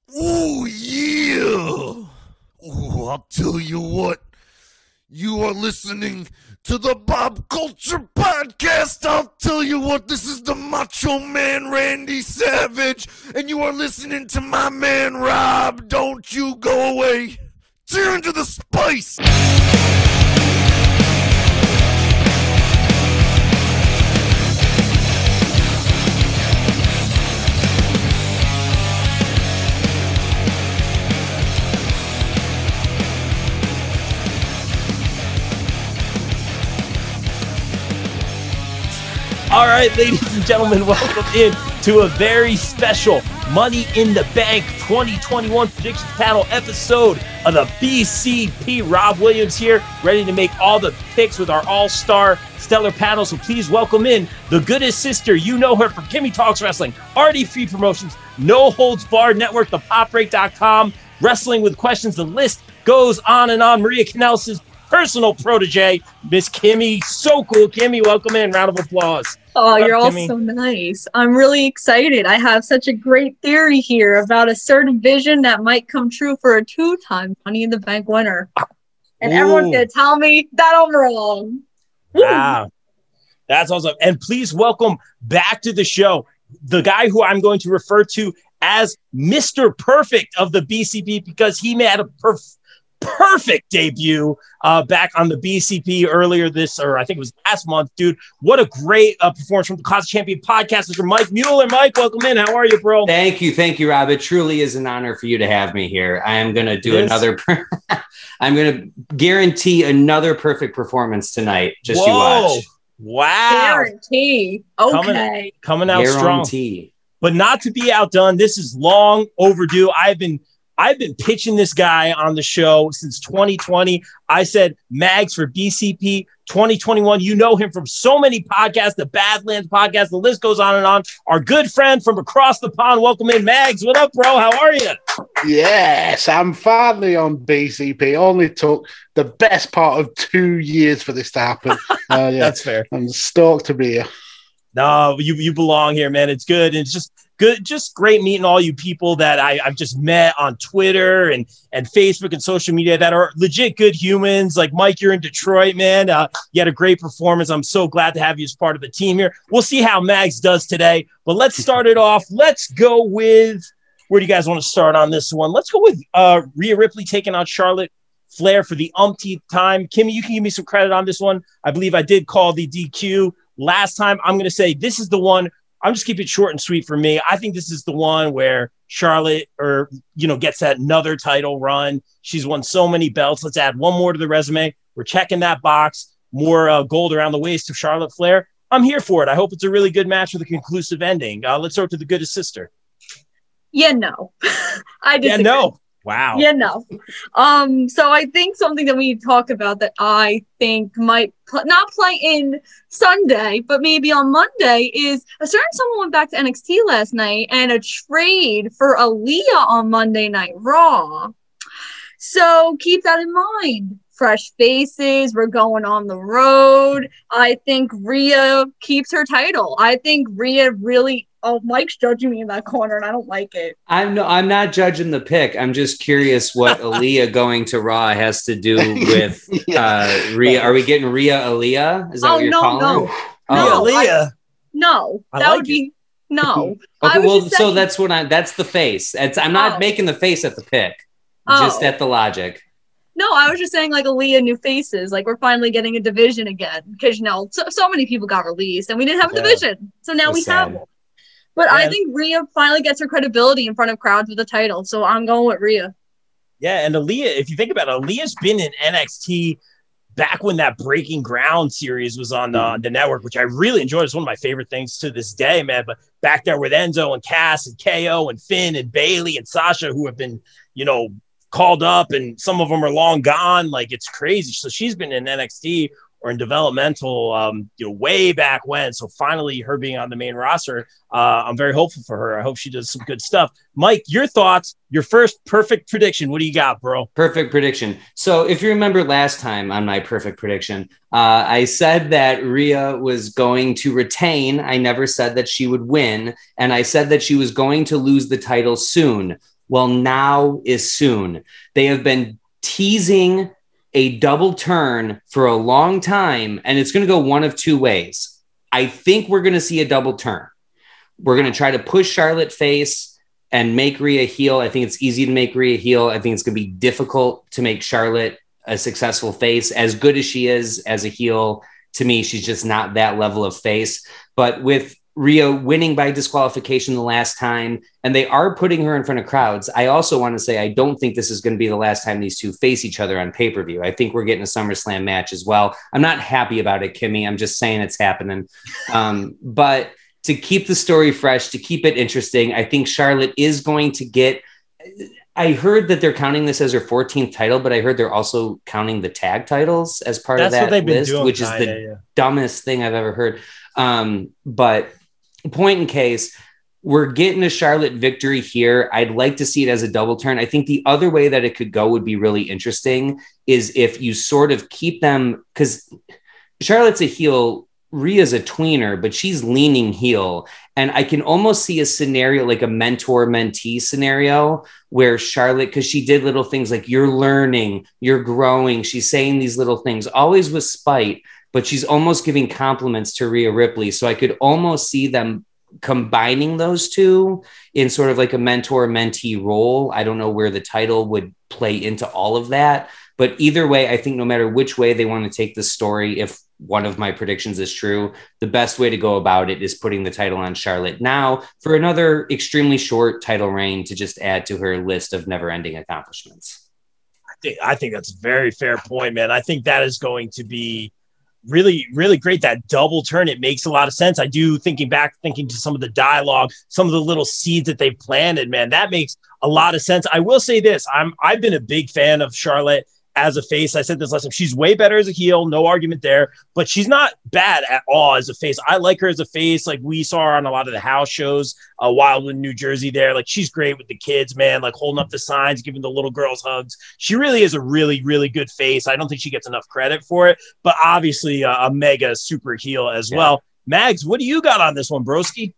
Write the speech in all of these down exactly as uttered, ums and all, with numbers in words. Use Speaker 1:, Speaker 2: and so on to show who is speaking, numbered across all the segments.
Speaker 1: Ooh, yeah. Ooh, I'll tell you what. You are listening to the Bob Culture Podcast. I'll tell you what, this is the Macho Man Randy Savage, and you are listening to my man Rob. Don't you go away. Tear into the spice.
Speaker 2: All right, ladies and gentlemen, welcome in to a very special Money in the Bank twenty twenty-one Predictions Panel episode of the B C P. Rob Williams here, ready to make all the picks with our all-star stellar panel. So please welcome in the goodest sister. You know her from Kimmy Talks Wrestling, R D Free Promotions, No Holds Barred Network, the pop break dot com, Wrestling with Questions. The list goes on and on. Maria Kanellis' personal protege, Miss Kimmy. So cool. Kimmy, welcome in. Round of applause.
Speaker 3: Oh, you're all so nice. I'm really excited. I have such a great theory here about a certain vision that might come true for a two-time Money in the Bank winner. And Ooh. Everyone's going to tell me that I'm wrong.
Speaker 2: Wow. That's awesome. And please welcome back to the show the guy who I'm going to refer to as Mister Perfect of the B C P because he made a perfect Perfect debut uh, back on the B C P earlier this, or I think it was last month, dude. What a great uh, performance from the Class Champion podcast, Mister Mike Mueller. Mike, welcome in. How are you, bro?
Speaker 4: Thank you. Thank you, Rob. It truly is an honor for you to have me here. I am going to do yes. another, per- I'm going to guarantee another perfect performance tonight. Just Whoa. You watch.
Speaker 2: Wow.
Speaker 3: Guarantee. Okay.
Speaker 2: Coming, coming out
Speaker 4: guarantee.
Speaker 2: Strong. But not to be outdone. This is long overdue. I've been I've been pitching this guy on the show since twenty twenty. I said, Mags for B C P twenty twenty-one. You know him from so many podcasts, the Badlands podcast. The list goes on and on. Our good friend from across the pond. Welcome in, Mags. What up, bro? How are you?
Speaker 5: Yes, I'm finally on B C P. Only took the best part of two years for this to happen. Uh, yeah,
Speaker 2: That's fair.
Speaker 5: I'm stoked to be here.
Speaker 2: No, you, you belong here, man. It's good. It's just good, just great meeting all you people that I, I've just met on Twitter and, and Facebook and social media that are legit good humans. Like Mike, you're in Detroit, man. Uh, you had a great performance. I'm so glad to have you as part of the team here. We'll see how Mags does today, but let's start it off. Let's go with, where do you guys want to start on this one? Let's go with uh, Rhea Ripley taking on Charlotte Flair for the umpteenth time. Kimmy, you can give me some credit on this one. I believe I did call the D Q last time. I'm going to say this is the one. I'm just keeping it short and sweet for me. I think this is the one where Charlotte, or you know, gets that another title run. She's won so many belts. Let's add one more to the resume. We're checking that box. More uh, gold around the waist of Charlotte Flair. I'm here for it. I hope it's a really good match with a conclusive ending. Uh, let's throw it to the goodest sister.
Speaker 3: Yeah, no. I disagree.
Speaker 2: Yeah, no. Wow.
Speaker 3: Yeah, no. Um, so I think something that we need to talk about that I think might pl- not play in Sunday, but maybe on Monday is a certain someone went back to N X T last night and a trade for Aaliyah on Monday Night Raw. So keep that in mind. Fresh faces. We're going on the road. I think Rhea keeps her title. I think Rhea really. Oh, Mike's judging me in that corner, and I don't like it.
Speaker 4: I'm no, I'm not judging the pick. I'm just curious what Aaliyah going to Raw has to do with uh, Rhea. Are we getting Rhea Aaliyah? Is that
Speaker 3: oh,
Speaker 4: what you're
Speaker 3: no,
Speaker 4: calling?
Speaker 3: No,
Speaker 4: oh.
Speaker 3: no,
Speaker 2: Aaliyah.
Speaker 3: I, no,
Speaker 2: I
Speaker 3: that
Speaker 2: like
Speaker 3: would be no.
Speaker 4: Okay, well, so
Speaker 3: saying,
Speaker 4: that's what I. That's the face. It's, I'm not
Speaker 3: oh.
Speaker 4: making the face at the pick,
Speaker 3: oh.
Speaker 4: just at the logic.
Speaker 3: No, I was just saying like Aaliyah new faces. Like we're finally getting a division again because you know so, so many people got released and we didn't have a yeah. division, so now we sad. have one. But yeah. I think Rhea finally gets her credibility in front of crowds with the title. So I'm going with Rhea.
Speaker 2: Yeah, and Aaliyah, if you think about it, Aaliyah's been in N X T back when that Breaking Ground series was on the, on the network, which I really enjoyed. It's one of my favorite things to this day, man. But back there with Enzo and Cass and K O and Finn and Bayley and Sasha, who have been, you know, called up and some of them are long gone. Like, it's crazy. So she's been in N X T or in developmental, um, you know, way back when. So finally her being on the main roster, uh, I'm very hopeful for her. I hope she does some good stuff. Mike, your thoughts, your first perfect prediction. What do you got, bro?
Speaker 4: Perfect prediction. So if you remember last time on my perfect prediction, uh, I said that Rhea was going to retain. I never said that she would win. And I said that she was going to lose the title soon. Well, now is soon. They have been teasing a double turn for a long time, and it's going to go one of two ways. I think we're going to see a double turn. We're going to try to push Charlotte face and make Rhea heel. I think it's easy to make Rhea heel. I think it's going to be difficult to make Charlotte a successful face. As good as she is as a heel, to me, she's just not that level of face. But with Rhea winning by disqualification the last time, and they are putting her in front of crowds, I also want to say I don't think this is going to be the last time these two face each other on pay-per-view. I think we're getting a SummerSlam match as well. I'm not happy about it, Kimmy. I'm just saying it's happening. Um, but to keep the story fresh, to keep it interesting, I think Charlotte is going to get... I heard that they're counting this as her fourteenth title, but I heard they're also counting the tag titles as part
Speaker 2: That's
Speaker 4: of that
Speaker 2: what they've been
Speaker 4: list,
Speaker 2: doing,
Speaker 4: which is
Speaker 2: kinda,
Speaker 4: the
Speaker 2: yeah.
Speaker 4: dumbest thing I've ever heard. Um, but point in case, we're getting a Charlotte victory here. I'd like to see it as a double turn. I think the other way that it could go would be really interesting is if you sort of keep them, because Charlotte's a heel, Rhea's a tweener, but she's leaning heel. And I can almost see a scenario like a mentor-mentee scenario where Charlotte, because she did little things like you're learning, you're growing. She's saying these little things, always with spite, but she's almost giving compliments to Rhea Ripley. So I could almost see them combining those two in sort of like a mentor-mentee role. I don't know where the title would play into all of that. But either way, I think no matter which way they want to take the story, if one of my predictions is true, the best way to go about it is putting the title on Charlotte now for another extremely short title reign to just add to her list of never-ending accomplishments.
Speaker 2: I think, I think that's a very fair point, man. I think that is going to be really, really great. That double turn, it makes a lot of sense. I do, thinking back, thinking to some of the dialogue, some of the little seeds that they've planted, man, that makes a lot of sense. I will say this, I'm, I've been a big fan of Charlotte as a face. I said this last time, she's way better as a heel, no argument there, but she's not bad at all as a face. I like her as a face. Like we saw her on a lot of the house shows, uh, Wildwood, New Jersey there. Like she's great with the kids, man, like holding up the signs, giving the little girls hugs. She really is a really, really good face. I don't think she gets enough credit for it, but obviously a, a mega super heel as yeah. well. Mags, what do you got on this one, broski?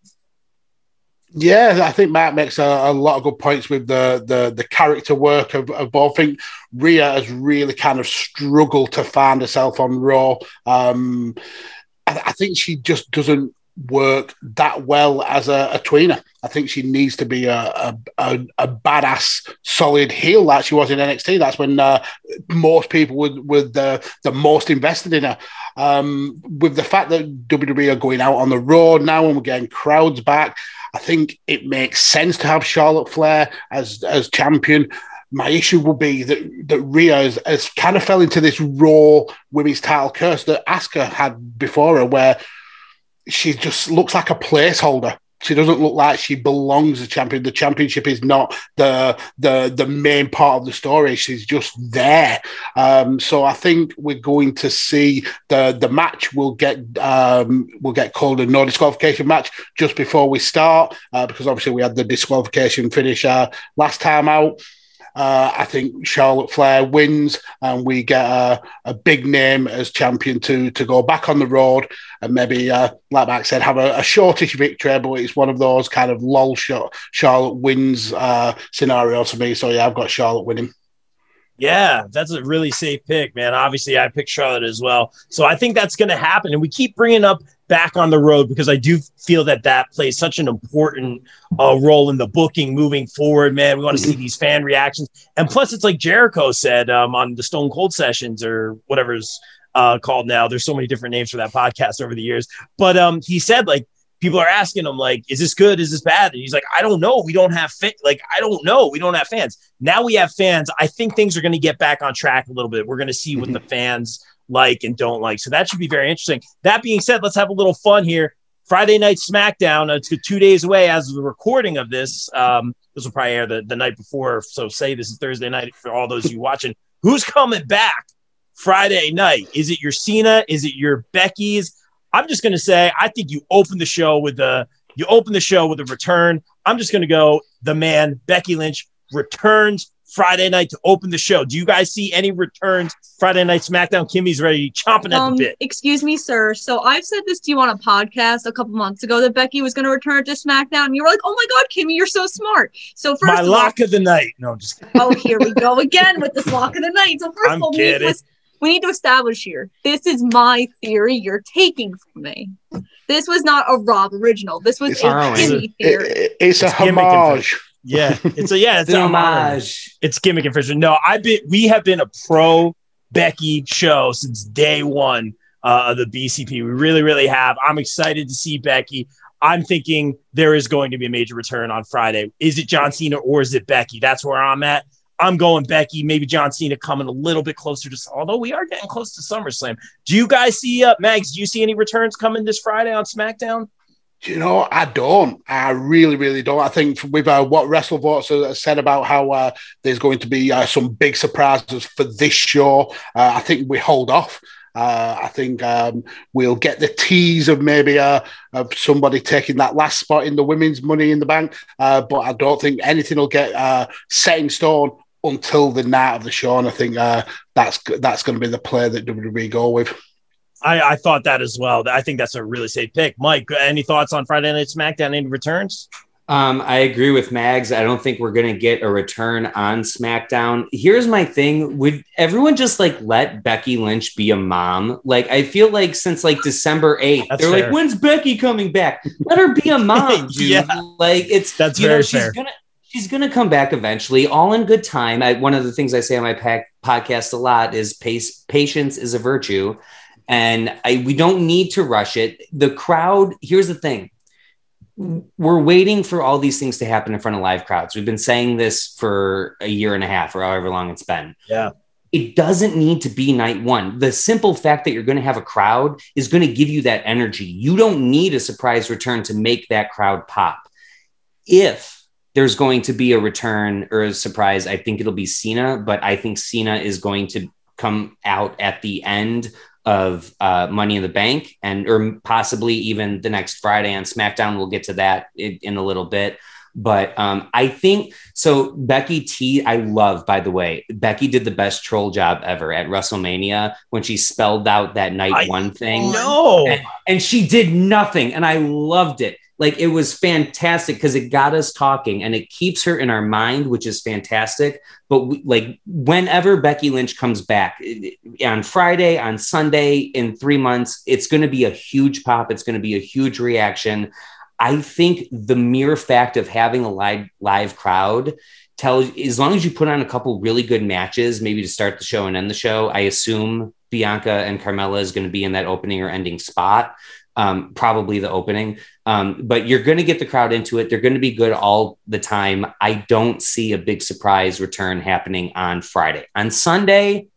Speaker 5: Yeah, I think Matt makes a, a lot of good points with the the, the character work of, of both. I think Rhea has really kind of struggled to find herself on Raw. Um, I, I think she just doesn't work that well as a, a tweener. I think she needs to be a, a, a, a badass, solid heel like she was in N X T. That's when uh, most people were, were the, the most invested in her. Um, with the fact that W W E are going out on the road now and we're getting crowds back, I think it makes sense to have Charlotte Flair as as champion. My issue will be that, that Rhea has, has kind of fell into this Raw women's title curse that Asuka had before her, where she just looks like a placeholder. She doesn't look like she belongs as champion. The championship is not the the the main part of the story. She's just there. Um, so I think we're going to see the the match will get um, will get called a no disqualification match just before we start uh, because obviously we had the disqualification finish uh, last time out. Uh, I think Charlotte Flair wins and we get a, a big name as champion to to go back on the road and maybe, uh, like Max said, have a, a shortish victory, but it's one of those kind of lol shot Charlotte wins uh, scenarios for me. So, yeah, I've got Charlotte winning.
Speaker 2: Yeah, that's a really safe pick, man. Obviously, I picked Charlotte as well. So I think that's going to happen. And we keep bringing up back on the road because I do feel that that plays such an important uh, role in the booking moving forward, man. We want to see these fan reactions. And plus, it's like Jericho said um, on the Stone Cold Sessions or whatever's uh, called now. There's so many different names for that podcast over the years. But um, he said, like, people are asking him, like, is this good? Is this bad? And he's like, I don't know. We don't have fit. Like, I don't know. We don't have fans. Now we have fans. I think things are going to get back on track a little bit. We're going to see what the fans like and don't like. So that should be very interesting. That being said, let's have a little fun here. Friday Night SmackDown. It's two days away as of the recording of this. Um, this will probably air the, the night before. So say this is Thursday night for all those of you watching. Who's coming back Friday night? Is it your Cena? Is it your Becky's? I'm just going to say, I think you open the show with a, you open the show with a return. I'm just going to go, the man, Becky Lynch, returns Friday night to open the show. Do you guys see any returns Friday Night SmackDown? Kimmy's ready, chomping at
Speaker 3: Um,
Speaker 2: the bit.
Speaker 3: excuse me, sir. So I've said this to you on a podcast a couple months ago that Becky was going to return to SmackDown. And you were like, "Oh my God, Kimmy, you're so smart." So first
Speaker 2: My
Speaker 3: of
Speaker 2: lock
Speaker 3: all,
Speaker 2: of the night. No, I'm just
Speaker 3: oh, here we go again with this lock of the night. So first
Speaker 2: I'm
Speaker 3: of all, we need,
Speaker 2: kidding.
Speaker 3: to, we need to establish here. This is my theory. You're taking from me. This was not a Rob original. This was
Speaker 5: It's
Speaker 3: a
Speaker 4: our own.
Speaker 3: Kimmy theory.
Speaker 5: It- it- it's a
Speaker 2: It's gimmick
Speaker 5: homage.
Speaker 2: yeah. It's a yeah. It's
Speaker 4: It's an
Speaker 2: a homage.
Speaker 4: homage.
Speaker 2: It's gimmick infringement. No, I've been. We have been a pro Becky show since day one uh, of the B C P. We really, really have. I'm excited to see Becky. I'm thinking there is going to be a major return on Friday. Is it John Cena or is it Becky? That's where I'm at. I'm going Becky. Maybe John Cena coming a little bit closer to. Although we are getting close to SummerSlam. Do you guys see uh, Mags? Do you see any returns coming this Friday on SmackDown?
Speaker 5: You know, I don't. I really, really don't. I think with uh, what WrestleVotes has said about how uh, there's going to be uh, some big surprises for this show, uh, I think we hold off. Uh, I think um, we'll get the tease of maybe uh, of somebody taking that last spot in the women's Money in the Bank, uh, but I don't think anything will get uh, set in stone until the night of the show. And I think uh, that's that's going to be the play that W W E go with.
Speaker 2: I, I thought that as well. I think that's a really safe pick. Mike, any thoughts on Friday Night SmackDown? Any returns?
Speaker 4: Um, I agree with Mags. I don't think we're going to get a return on SmackDown. Here's my thing. Would everyone just like let Becky Lynch be a mom? Like, I feel like since like December eighth,
Speaker 2: That's
Speaker 4: they're
Speaker 2: fair.
Speaker 4: like, when's Becky coming back? Let her be a mom, dude.
Speaker 2: Yeah.
Speaker 4: Like it's,
Speaker 2: That's
Speaker 4: you
Speaker 2: very
Speaker 4: know, she's
Speaker 2: fair.
Speaker 4: going to, she's going to come back eventually, all in good time. I, one of the things I say on my pack, podcast a lot is pace, patience is a virtue. And I, we don't need to rush it. The crowd, here's the thing. We're waiting for all these things to happen in front of live crowds. We've been saying this for a year and a half or however long it's been.
Speaker 2: Yeah.
Speaker 4: It doesn't need to be night one. The simple fact that you're going to have a crowd is going to give you that energy. You don't need a surprise return to make that crowd pop. If there's going to be a return or a surprise, I think it'll be Cena, but I think Cena is going to come out at the end of uh, Money in the Bank and or possibly even the next Friday on SmackDown. We'll get to that in, in a little bit. But um, I think so. Becky T, I love, by the way, Becky did the best troll job ever at WrestleMania when she spelled out that night
Speaker 2: I
Speaker 4: one thing.
Speaker 2: No.
Speaker 4: And, and she did nothing. And I loved it. Like, it was fantastic because it got us talking and it keeps her in our mind, which is fantastic. But we, like, whenever Becky Lynch comes back on Friday, on Sunday, in three months, it's going to be a huge pop. It's going to be a huge reaction. I think the mere fact of having a live, live crowd tells, as long as you put on a couple really good matches, maybe to start the show and end the show, I assume Bianca and Carmella is going to be in that opening or ending spot. Um, probably the opening, um, but you're going to get the crowd into it. They're going to be good all the time. I don't see a big surprise return happening on Friday. On Sunday,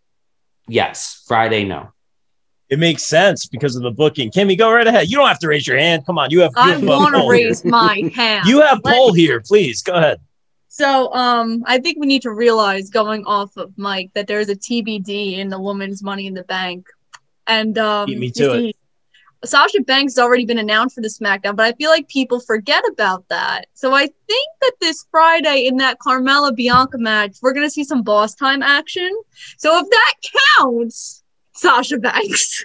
Speaker 4: yes. Friday, no.
Speaker 2: It makes sense because of the booking. Kimmy, go right ahead. You don't have to raise your hand. Come on. You have, you
Speaker 3: I
Speaker 2: have a
Speaker 3: want to
Speaker 2: poll
Speaker 3: raise
Speaker 2: here.
Speaker 3: my hand.
Speaker 2: You have
Speaker 3: Let-
Speaker 2: poll here. Please go ahead.
Speaker 3: So, um, I think we need to realize, going off of Mike, that there's a T B D in the women's Money in the Bank, and um,
Speaker 2: Beat me to it.
Speaker 3: Sasha Banks has already been announced for the SmackDown, but I feel like people forget about that. So I think that this Friday in that Carmella Bianca match, we're gonna see some boss time action. So if that counts, Sasha Banks,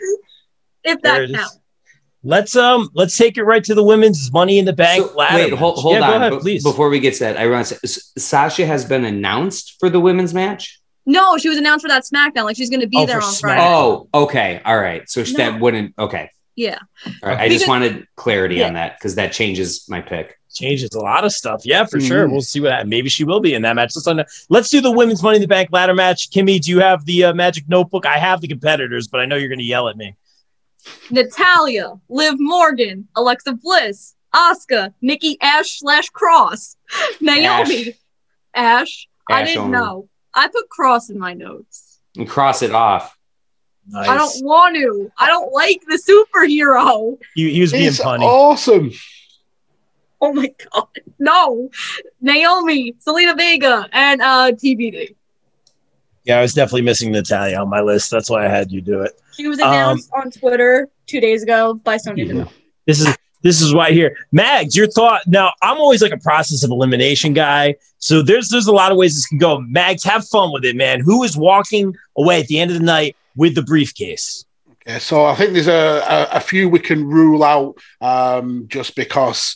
Speaker 3: if
Speaker 2: There
Speaker 3: that
Speaker 2: it is.
Speaker 3: counts.
Speaker 2: Let's um let's take it right to the women's Money in the Bank
Speaker 4: So,
Speaker 2: ladder.
Speaker 4: wait, hold,
Speaker 2: match.
Speaker 4: hold
Speaker 2: yeah,
Speaker 4: on.
Speaker 2: Go ahead,
Speaker 4: Be-
Speaker 2: please.
Speaker 4: Before we get to that, I want to say, S- Sasha has been announced for the women's match.
Speaker 3: No, she was announced for that SmackDown. Like she's gonna be
Speaker 2: Oh,
Speaker 3: there
Speaker 2: for
Speaker 3: on
Speaker 2: SmackDown.
Speaker 3: Friday.
Speaker 4: Oh, okay. All right. So sh-
Speaker 3: No.
Speaker 4: that wouldn't, okay.
Speaker 3: Yeah.
Speaker 4: All right. I just
Speaker 3: Because-
Speaker 4: wanted clarity
Speaker 3: Yeah.
Speaker 4: on that because that changes my pick.
Speaker 2: Changes a lot of stuff. Yeah, for sure.
Speaker 5: Mhm.
Speaker 2: We'll see what happens. Maybe she will be in that match. Let's, let's do the women's Money in the Bank ladder match. Kimmy, do you have the uh, magic notebook? I have the competitors, but I know you're going to yell at me.
Speaker 3: Natalia, Liv Morgan, Alexa Bliss, Asuka, Nikki Ash slash Cross, Naomi, Ash. I
Speaker 4: Ash
Speaker 3: didn't
Speaker 4: only.
Speaker 3: know. I put Cross in my notes.
Speaker 4: And cross it off.
Speaker 2: Nice.
Speaker 3: I don't want to. I don't like the superhero.
Speaker 2: He, he was being
Speaker 5: It's
Speaker 2: punny.
Speaker 5: awesome.
Speaker 3: Oh my god, no! Naomi, Selena Vega, and uh T B D.
Speaker 2: Yeah, I was definitely missing Natalia on my list. That's why I had you do it.
Speaker 3: She was
Speaker 2: Um,
Speaker 3: announced on Twitter two days ago by Sonya Deville.
Speaker 2: This is This is why here. Mags, your thought. Now, I'm always like a process of elimination guy. So there's there's a lot of ways this can go. Mags, have fun with it, man. Who is walking away at the end of the night with the briefcase?
Speaker 5: Okay, so I think there's a, a, a few we can rule out um, just because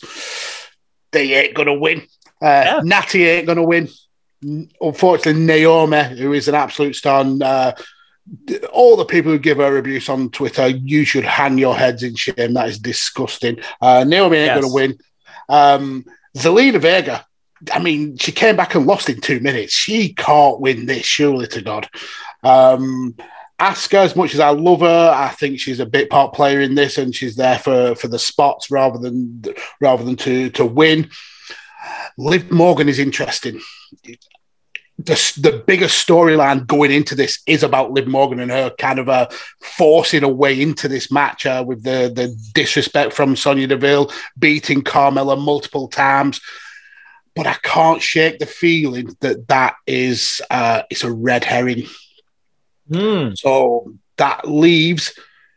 Speaker 5: they ain't going to win. Uh, yeah. Natty ain't going to win. Unfortunately, Naomi, who is an absolute star, and, uh, all the people who give her abuse on Twitter, you should hang your heads in shame. That is disgusting. Uh, Naomi ain't yes. going to win. Um, Zelina Vega, I mean, she came back and lost in two minutes. She can't win this, surely to God. Um, Asuka, as much as I love her, I think she's a bit part player in this, and she's there for, for the spots rather than rather than to, to win. Liv Morgan is interesting. The, the biggest storyline going into this is about Liv Morgan and her kind of uh, forcing a way into this match uh, with the, the disrespect from Sonya Deville, beating Carmella multiple times. But I can't shake the feeling that that is uh, it's a red herring.
Speaker 2: Mm.
Speaker 5: So that leaves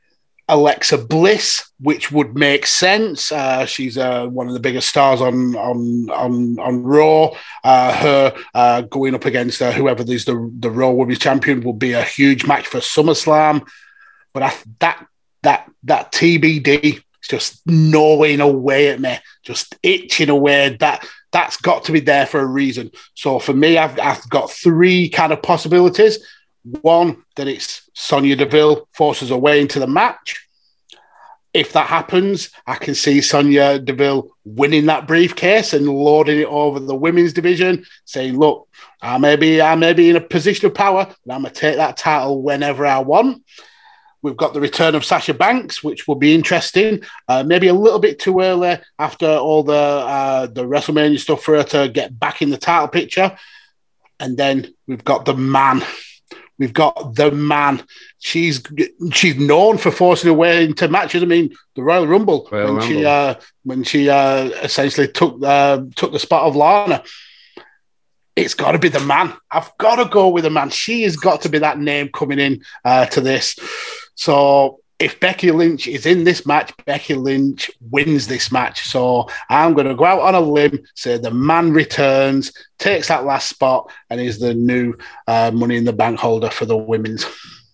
Speaker 5: Alexa Bliss, which would make sense. Uh, she's uh, one of the biggest stars on on on, on Raw. Uh, her uh, going up against uh, whoever is the the Raw Women's Champion will be a huge match for SummerSlam. But I, that that that T B D is just gnawing away at me, just itching away. That that's got to be there for a reason. So for me, I've I've got three kind of possibilities. One, that it's Sonya Deville forces her way into the match. If that happens, I can see Sonya Deville winning that briefcase and lording it over the women's division, saying, look, I may be, I may be in a position of power, but I'm going to take that title whenever I want. We've got the return of Sasha Banks, which will be interesting. Uh, maybe a little bit too early after all the uh, the WrestleMania stuff for her to get back in the title picture. And then we've got the man. We've got the man. She's she's known for forcing her way into matches. I mean, the Royal Rumble
Speaker 4: Royal
Speaker 5: when
Speaker 4: Rumble.
Speaker 5: she uh, when she uh, essentially took uh, took the spot of Lana. It's got to be the man. I've got to go with the man. She has got to be that name coming in uh, to this. So if Becky Lynch is in this match, Becky Lynch wins this match. So I'm going to go out on a limb, say the man returns, takes that last spot, and is the new uh, Money in the Bank holder for the women's.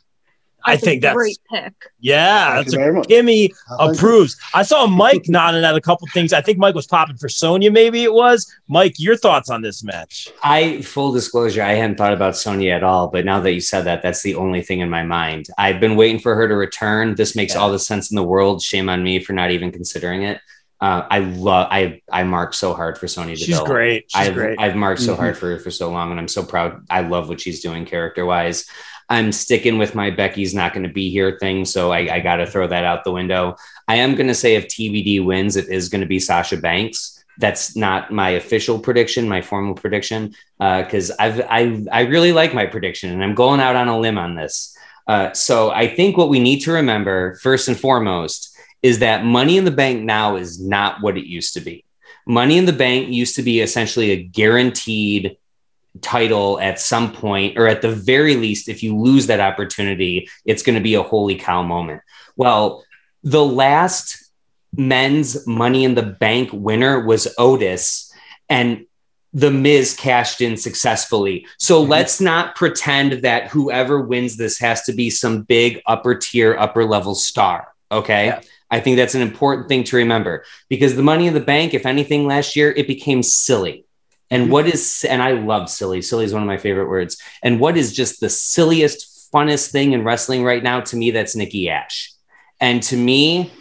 Speaker 2: I think that's
Speaker 3: great pick.
Speaker 2: Yeah,
Speaker 5: Thank
Speaker 2: that's
Speaker 5: you
Speaker 2: a
Speaker 5: very much.
Speaker 2: Kimmy
Speaker 5: Oh,
Speaker 2: approves. I saw Mike nodding at a couple things. I think Mike was popping for Sonya, maybe it was. Mike, your thoughts on this match?
Speaker 4: I, full disclosure, I hadn't thought about Sonya at all, but now that you said that, that's the only thing in my mind. I've been waiting for her to return. This makes
Speaker 2: Yeah.
Speaker 4: all the sense in the world. Shame on me for not even considering it. Uh, I love, I, I marked so hard for Sonya Deville.
Speaker 2: She's great. She's
Speaker 4: I've,
Speaker 2: great.
Speaker 4: I've marked so
Speaker 5: Mhm.
Speaker 4: hard for her for so long, and I'm so proud. I love what she's doing character wise. I'm sticking with my Becky's not going to be here thing, so I, I got to throw that out the window. I am going to say if T B D wins, it is going to be Sasha Banks. That's not my official prediction, my formal prediction, because uh, I've I I really like my prediction, and I'm going out on a limb on this. Uh, so I think what we need to remember first and foremost is that Money in the Bank now is not what it used to be. Money in the Bank used to be essentially a guaranteed title at some point, or at the very least, if you lose that opportunity, it's going to be a holy cow moment. Well, the last men's Money in the Bank winner was Otis, and The Miz cashed in successfully. So mm-hmm. let's not pretend that whoever wins this has to be some big upper tier, upper level star. Okay. Yeah. I think that's an important thing to remember, because the Money in the Bank, if anything, last year, it became silly. And what is, and I love silly. Silly is one of my favorite words. And what is just the silliest, funnest thing in wrestling right now? To me, that's Nikki Ash. And to me,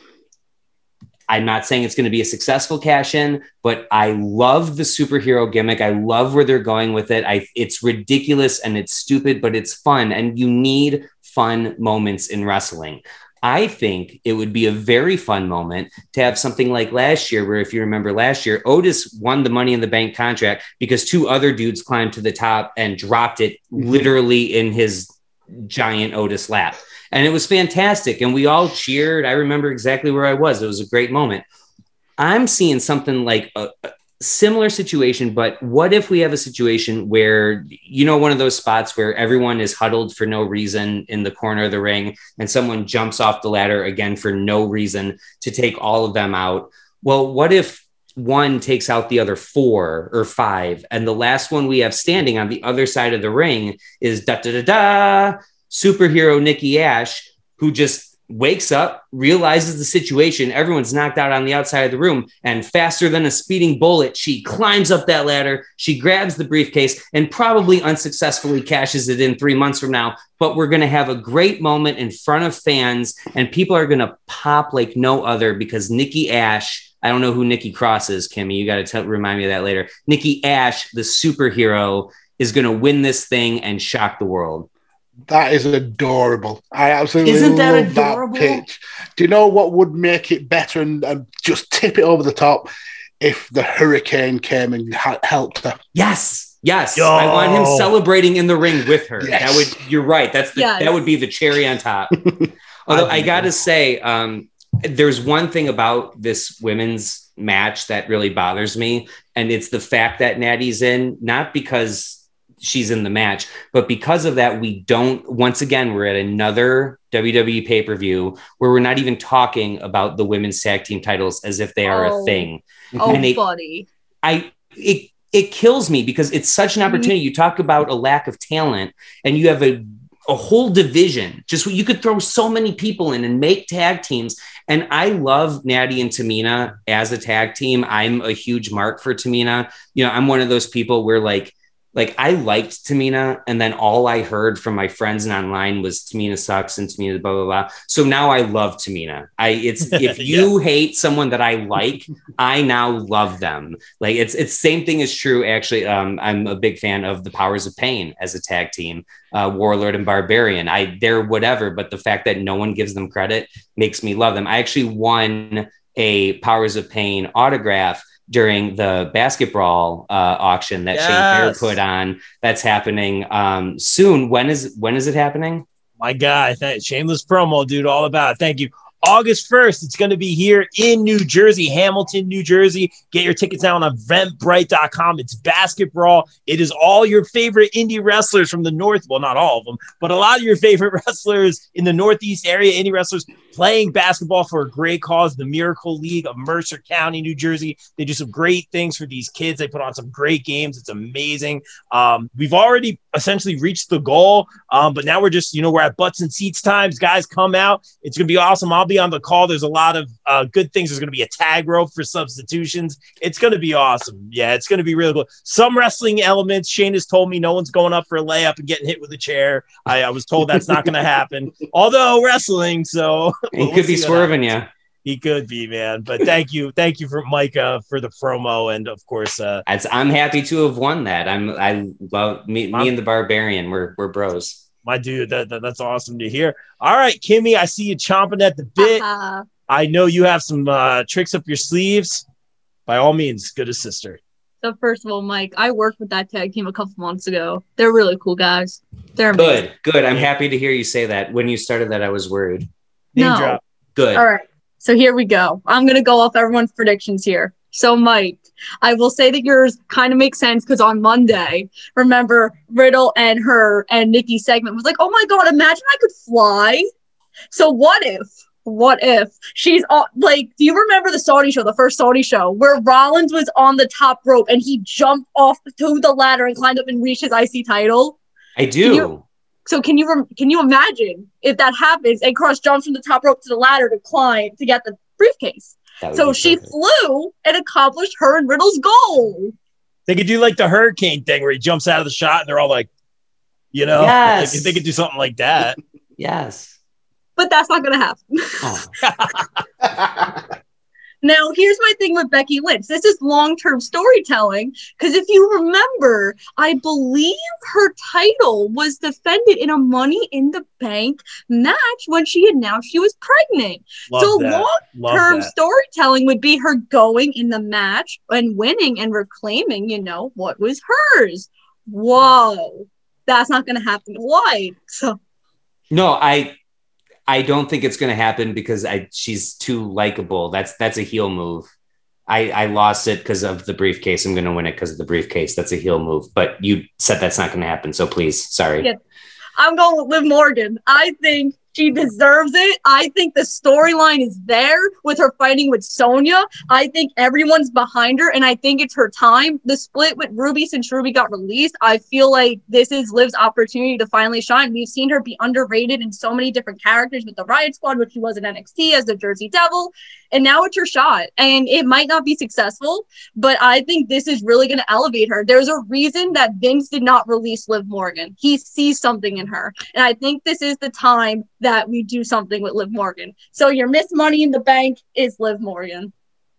Speaker 4: I'm not saying it's going to be a successful cash in, but I love the superhero gimmick. I love where they're going with it. I, it's ridiculous and it's stupid, but it's fun. And you need fun moments in wrestling. I think it would be a very fun moment to have something like last year, where if you remember last year, Otis won the Money in the Bank contract because two other dudes climbed to the top and dropped it literally in his giant Otis lap. And it was fantastic. And we all cheered. I remember exactly where I was. It was a great moment. I'm seeing something like a, a similar situation, but what if we have a situation where, you know, one of those spots where everyone is huddled for no reason in the corner of the ring and someone jumps off the ladder again for no reason to take all of them out. Well, what if one takes out the other four or five, and the last one we have standing on the other side of the ring is da da da da superhero Nikki Ash, who just wakes up, realizes the situation. Everyone's knocked out on the outside of the room, and faster than a speeding bullet, she climbs up that ladder. She grabs the briefcase and probably unsuccessfully cashes it in three months from now. But we're going to have a great moment in front of fans, and people are going to pop like no other because Nikki Ash, I don't know who Nikki Cross is, Kimmy. You got to remind me of that later. Nikki Ash, the superhero, is going to win this thing and shock the world.
Speaker 5: That is adorable. I absolutely
Speaker 4: Isn't that
Speaker 5: love
Speaker 4: adorable?
Speaker 5: that pitch. Do you know what would make it better and, and just tip it over the top? If the Hurricane came and ha- helped her.
Speaker 4: Yes, yes.
Speaker 2: Yo.
Speaker 4: I want him celebrating in the ring with her.
Speaker 5: Yes.
Speaker 4: That would. You're right. That's the,
Speaker 3: Yes.
Speaker 4: that would be the cherry on top. Although I gotta say, um, there's one thing about this women's match that really bothers me, and it's the fact that Natty's in, not because she's in the match, but because of that, we don't, once again, we're at another W W E pay-per-view where we're not even talking about the women's tag team titles as if they are
Speaker 3: Oh.
Speaker 4: a thing.
Speaker 3: Oh,
Speaker 4: And it-
Speaker 3: buddy.
Speaker 4: I, it, it kills me because it's such an opportunity. You talk about a lack of talent, and you have a, a whole division. Just you could throw so many people in and make tag teams. And I love Natty and Tamina as a tag team. I'm a huge mark for Tamina. You know, I'm one of those people where like, Like I liked Tamina, and then all I heard from my friends and online was Tamina sucks and Tamina blah blah blah. So now I love Tamina. I it's if you yeah. hate someone that I like, I now love them. Like it's it's same thing is true. Actually, um, I'm a big fan of the Powers of Pain as a tag team, uh, Warlord and Barbarian. I they're whatever, but the fact that no one gives them credit makes me love them. I actually won a Powers of Pain autograph during the basketball uh, auction that yes. Shane Fair put on. That's happening um, soon. When is when is it happening?
Speaker 2: My guy, th- shameless promo, dude. All about it. Thank you. August first, it's going to be here in New Jersey, Hamilton, New Jersey. Get your tickets now on eventbrite dot com. It's basketball. It is all your favorite indie wrestlers from the North. Well, not all of them, but a lot of your favorite wrestlers in the Northeast area, indie wrestlers playing basketball for a great cause, the Miracle League of Mercer County, New Jersey. They do some great things for these kids. They put on some great games. It's amazing. Um, we've already essentially reached the goal, um, but now we're just, you know, we're at butts and seats times. Guys, come out. It's going to be awesome. I'll be on the call. There's a lot of uh, good things. There's going to be a tag rope for substitutions. It's going to be awesome. Yeah, it's going to be really cool. Some wrestling elements. Shane has told me no one's going up for a layup and getting hit with a chair. I, I was told that's not going to happen. Although wrestling, so
Speaker 4: he we'll, could we'll be swerving you.
Speaker 2: He could be, man. But thank you, thank you for Micah for the promo, and of course, uh,
Speaker 4: I'm happy to have won that. I'm I love me, me and the Barbarian. We're we're bros.
Speaker 2: My dude, that, that that's awesome to hear. All right, Kimmy, I see you chomping at the bit. Uh-huh. I know you have some uh, tricks up your sleeves. By all means, good as sister.
Speaker 3: So first of all, Mike, I worked with that tag team a couple months ago. They're really cool guys. They're amazing.
Speaker 4: Good, good. I'm happy to hear you say that. When you started that, I was worried.
Speaker 3: No.
Speaker 2: Drop.
Speaker 4: Good.
Speaker 3: All right. So here we go. I'm going to go off everyone's predictions here. So, Mike, I will say that yours kind of makes sense because on Monday, remember, Riddle and her and Nikki's segment was like, oh, my God, imagine I could fly. So what if, what if she's on, like, do you remember the Saudi show, the first Saudi show, where Rollins was on the top rope and he jumped off to the ladder and climbed up and reached his I C title?
Speaker 4: I do.
Speaker 3: Can you, so can you can you imagine if that happens and Cross jumps from the top rope to the ladder to climb to get the briefcase? So she perfect. flew and accomplished her and Riddle's goal.
Speaker 2: They could do like the Hurricane thing where he jumps out of the shot and they're all like, you know,
Speaker 4: yes.
Speaker 2: like, they could do something like that.
Speaker 4: Yes.
Speaker 3: But that's not going to happen. Oh. Now, here's my thing with Becky Lynch. This is long-term storytelling because if you remember, I believe her title was defended in a Money in the Bank match when she announced she was pregnant.
Speaker 2: Love
Speaker 3: so
Speaker 2: that.
Speaker 3: long-term storytelling would be her going in the match and winning and reclaiming, you know, what was hers. Whoa. That's not going to happen. Why? So.
Speaker 4: No, I... I don't think it's going to happen because I she's too likable. That's that's a heel move. I, I lost it because of the briefcase. I'm going to win it because of the briefcase. That's a heel move. But you said that's not going to happen. So please, sorry.
Speaker 3: Yeah. I'm going with Liv Morgan. I think She deserves it. I think the storyline is there with her fighting with Sonya. I think everyone's behind her, and I think it's her time. The split with Ruby, since Ruby got released, I feel like this is Liv's opportunity to finally shine. We've seen her be underrated in so many different characters with the Riot Squad, which she was in N X T as the Jersey Devil, and now it's her shot. And it might not be successful, but I think this is really going to elevate her. There's a reason that Vince did not release Liv Morgan. He sees something in her, and I think this is the time that we do something with Liv Morgan. So your Miss Money in the Bank is Liv Morgan.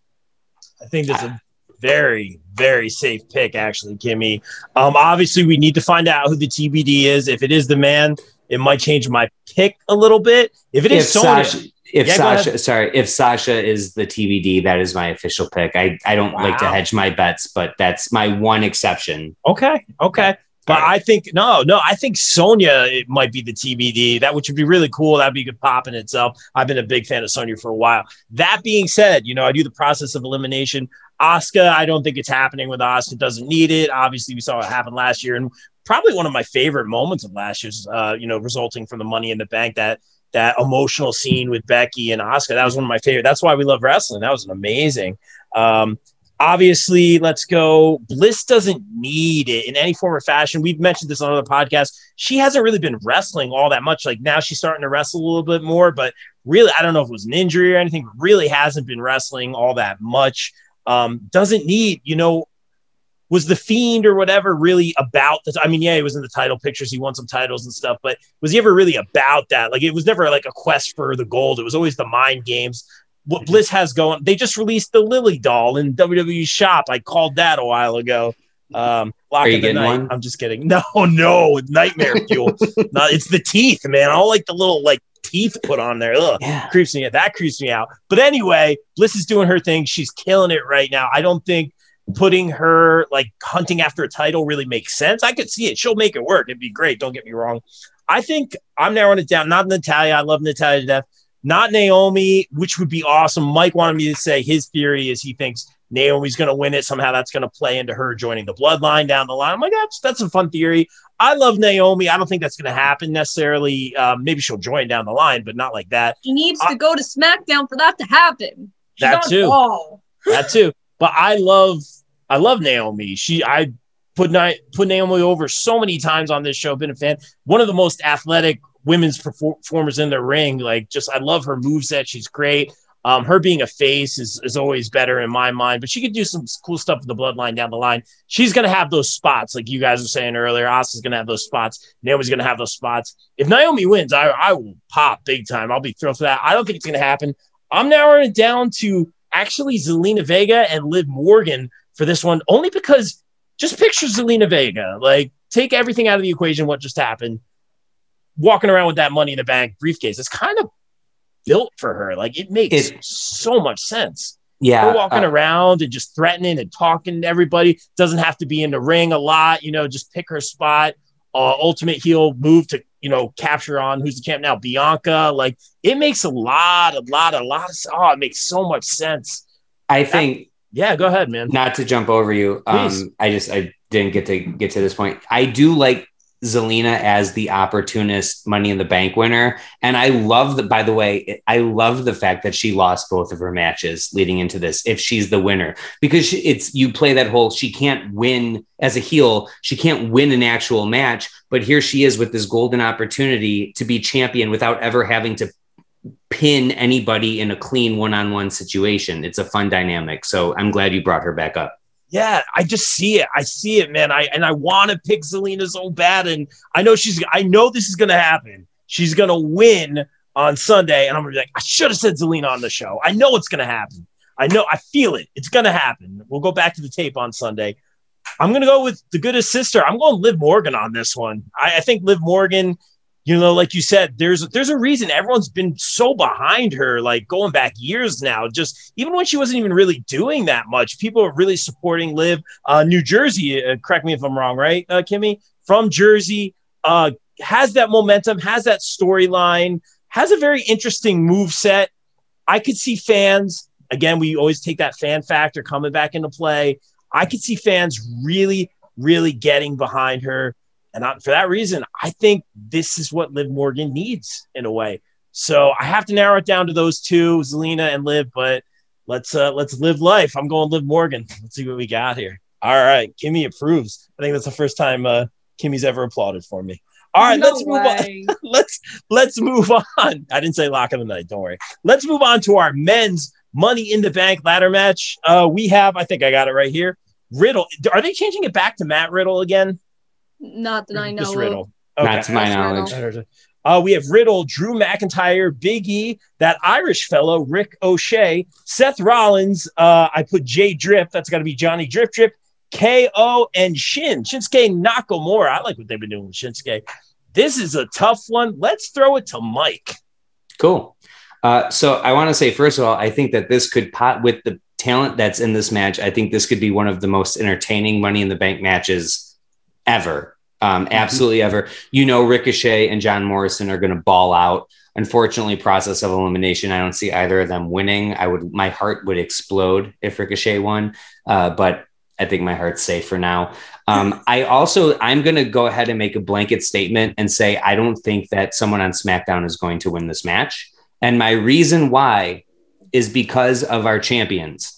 Speaker 2: I think that's a very, very safe pick, actually, Kimmy. Um, obviously, we need to find out who the T B D is. If it is the man, it might change my pick a little bit. If it is
Speaker 4: if
Speaker 2: Sonya,
Speaker 4: Sasha, if
Speaker 2: yeah,
Speaker 4: Sasha, sorry, if Sasha is the T B D, that is my official pick. I, I don't wow. like to hedge my bets, but that's my one exception.
Speaker 2: Okay, okay. But I think, no, no, I think Sonya, it might be the T B D. That which would be really cool. That'd be a good pop in itself. I've been a big fan of Sonya for a while. That being said, you know, I do the process of elimination. Asuka, I don't think it's happening with Asuka. Doesn't need it. Obviously, we saw it happen last year. And probably one of my favorite moments of last year's, uh, you know, resulting from the Money in the Bank, that that emotional scene with Becky and Asuka. That was one of my favorite. That's why we love wrestling. That was amazing. Um, Obviously, let's go. Bliss doesn't need it in any form or fashion. We've mentioned this on other podcasts. She hasn't really been wrestling all that much. Like now she's starting to wrestle a little bit more, but really, I don't know if it was an injury or anything, but really hasn't been wrestling all that much. Um, doesn't need, you know, was the Fiend or whatever really about this? I mean, yeah, he was in the title pictures. He won some titles and stuff, but was he ever really about that? Like it was never like a quest for the gold. It was always the mind games. What Bliss has going, they just released the Lily doll in W W E shop. I called that a while ago. Um, Lock
Speaker 4: Are you
Speaker 2: of the
Speaker 4: getting
Speaker 2: Night.
Speaker 4: one?
Speaker 2: I'm just kidding. No, no, nightmare fuel. No, it's the teeth, man. I don't like the little like teeth put on there. Ugh,
Speaker 4: Yeah.
Speaker 2: creeps me out. That creeps me out. But anyway, Bliss is doing her thing. She's killing it right now. I don't think putting her like hunting after a title really makes sense. I could see it. She'll make it work. It'd be great. Don't get me wrong. I think I'm narrowing it down. Not Natalya. I love Natalya to death. Not Naomi, which would be awesome. Mike wanted me to say his theory is he thinks Naomi's going to win it. Somehow that's going to play into her joining the bloodline down the line. I'm like, that's, that's a fun theory. I love Naomi. I don't think that's going to happen necessarily. Um, maybe she'll join down the line, but not like that.
Speaker 3: She needs
Speaker 2: I,
Speaker 3: to go to SmackDown for that to happen. She
Speaker 2: that too.
Speaker 3: Fall.
Speaker 2: That too. But I love, I love Naomi. She, I put, put Naomi over so many times on this show. Been a fan. One of the most athletic women's performers in the ring. Like just, I love her moveset. She's great. Um, her being a face is, is always better in my mind, but she could do some cool stuff with the bloodline down the line. She's going to have those spots. Like you guys were saying earlier, Asuka's going to have those spots. Naomi's going to have those spots. If Naomi wins, I, I will pop big time. I'll be thrilled for that. I don't think it's going to happen. I'm narrowing it down to actually Zelina Vega and Liv Morgan for this one, only because just picture Zelina Vega, like take everything out of the equation, what just happened. Walking around with that Money in the Bank briefcase, it's kind of built for her. Like it makes it, so much sense.
Speaker 4: Yeah,
Speaker 2: her walking
Speaker 4: uh,
Speaker 2: around and just threatening and talking to everybody. Doesn't have to be in the ring a lot. You know, just pick her spot. Uh, ultimate heel move to you know capture on who's the champ now, Bianca. Like it makes a lot, a lot, a lot of. Oh, it makes so much sense.
Speaker 4: I think. That,
Speaker 2: yeah, go ahead, man.
Speaker 4: Not to jump over you.
Speaker 2: Please.
Speaker 4: Um, I just I didn't get to get to this point. I do like Zelina as the opportunist Money in the Bank winner. And I love that, by the way, I love the fact that she lost both of her matches leading into this, if she's the winner, because she, it's, you play that whole, she can't win as a heel. She can't win an actual match, but here she is with this golden opportunity to be champion without ever having to pin anybody in a clean one-on-one situation. It's a fun dynamic. So I'm glad you brought her back up.
Speaker 2: Yeah, I just see it. I see it, man. I and I want to pick Zelina so bad, and I know she's. I know this is going to happen. She's going to win on Sunday, and I'm going to be like, I should have said Zelina on the show. I know it's going to happen. I know. I feel it. It's going to happen. We'll go back to the tape on Sunday. I'm going to go with the goodest sister. I'm going Liv Morgan on this one. I, I think Liv Morgan. You know, like you said, there's there's a reason everyone's been so behind her, like going back years now. Just even when she wasn't even really doing that much, people are really supporting Liv. Uh, New Jersey, uh, correct me if I'm wrong, right, uh, Kimmy? From Jersey, uh, has that momentum, has that storyline, has a very interesting move set. I could see fans, again, we always take that fan factor coming back into play. I could see fans really, really getting behind her. And I, for that reason, I think this is what Liv Morgan needs in a way. So I have to narrow it down to those two, Zelina and Liv, but let's uh, let's live life. I'm going Liv Morgan. Let's see what we got here. All right. Kimmy approves. I think that's the first time uh, Kimmy's ever applauded for me. All right,
Speaker 3: No
Speaker 2: let's move
Speaker 3: way.
Speaker 2: on. let's let's move on. I didn't say lock of the night. Don't worry. Let's move on to our men's Money in the Bank ladder match. Uh, we have, I think I got it right here. Riddle. Are they changing it back to Matt Riddle again?
Speaker 3: Not that I know.
Speaker 2: Just
Speaker 3: of.
Speaker 2: Riddle.
Speaker 4: Not to my
Speaker 3: Just
Speaker 4: knowledge.
Speaker 2: Uh, we have Riddle, Drew McIntyre, Big E, that Irish fellow, Rick O'Shea, Seth Rollins. Uh, I put Jay Drip. That's got to be Johnny Drip Drip. K O and Shin. Shinsuke Nakamura. I like what they've been doing with Shinsuke. This is a tough one. Let's throw it to Mike.
Speaker 4: Cool. Uh, so I want to say, first of all, I think that this could pot with the talent that's in this match. I think this could be one of the most entertaining Money in the Bank matches ever. Um, absolutely ever. You know, Ricochet and John Morrison are going to ball out. Unfortunately, process of elimination, I don't see either of them winning. I would, my heart would explode if Ricochet won, uh, but I think my heart's safe for now. Um, I also, I'm going to go ahead and make a blanket statement and say, I don't think that someone on SmackDown is going to win this match. And my reason why is because of our champions.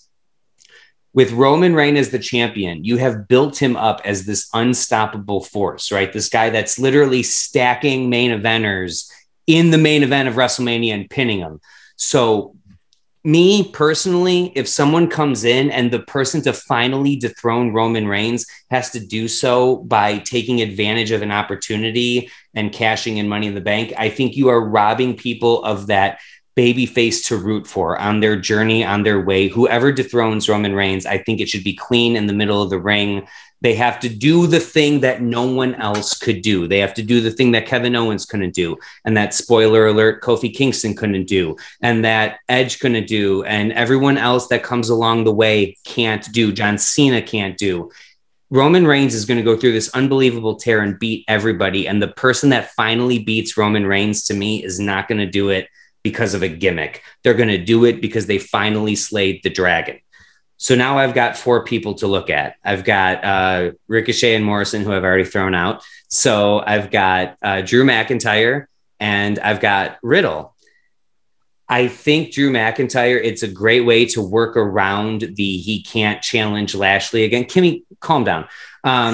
Speaker 4: With Roman Reigns as the champion, you have built him up as this unstoppable force, right? This guy that's literally stacking main eventers in the main event of WrestleMania and pinning them. So me personally, if someone comes in and the person to finally dethrone Roman Reigns has to do so by taking advantage of an opportunity and cashing in Money in the Bank, I think you are robbing people of that baby face to root for on their journey, on their way. Whoever dethrones Roman Reigns, I think it should be clean in the middle of the ring. They have to do the thing that no one else could do. They have to do the thing that Kevin Owens couldn't do, and that, spoiler alert, Kofi Kingston couldn't do, and that Edge couldn't do, and everyone else that comes along the way can't do. John Cena can't do. Roman Reigns is going to go through this unbelievable tear and beat everybody, and the person that finally beats Roman Reigns, to me, is not going to do it because of a gimmick. They're going to do it because they finally slayed the dragon. So now I've got four people to look at. I've got uh, Ricochet and Morrison, who I've already thrown out. So I've got uh, Drew McIntyre and I've got Riddle. I think Drew McIntyre, it's a great way to work around the he can't challenge Lashley again. Kimmy, calm down. Um,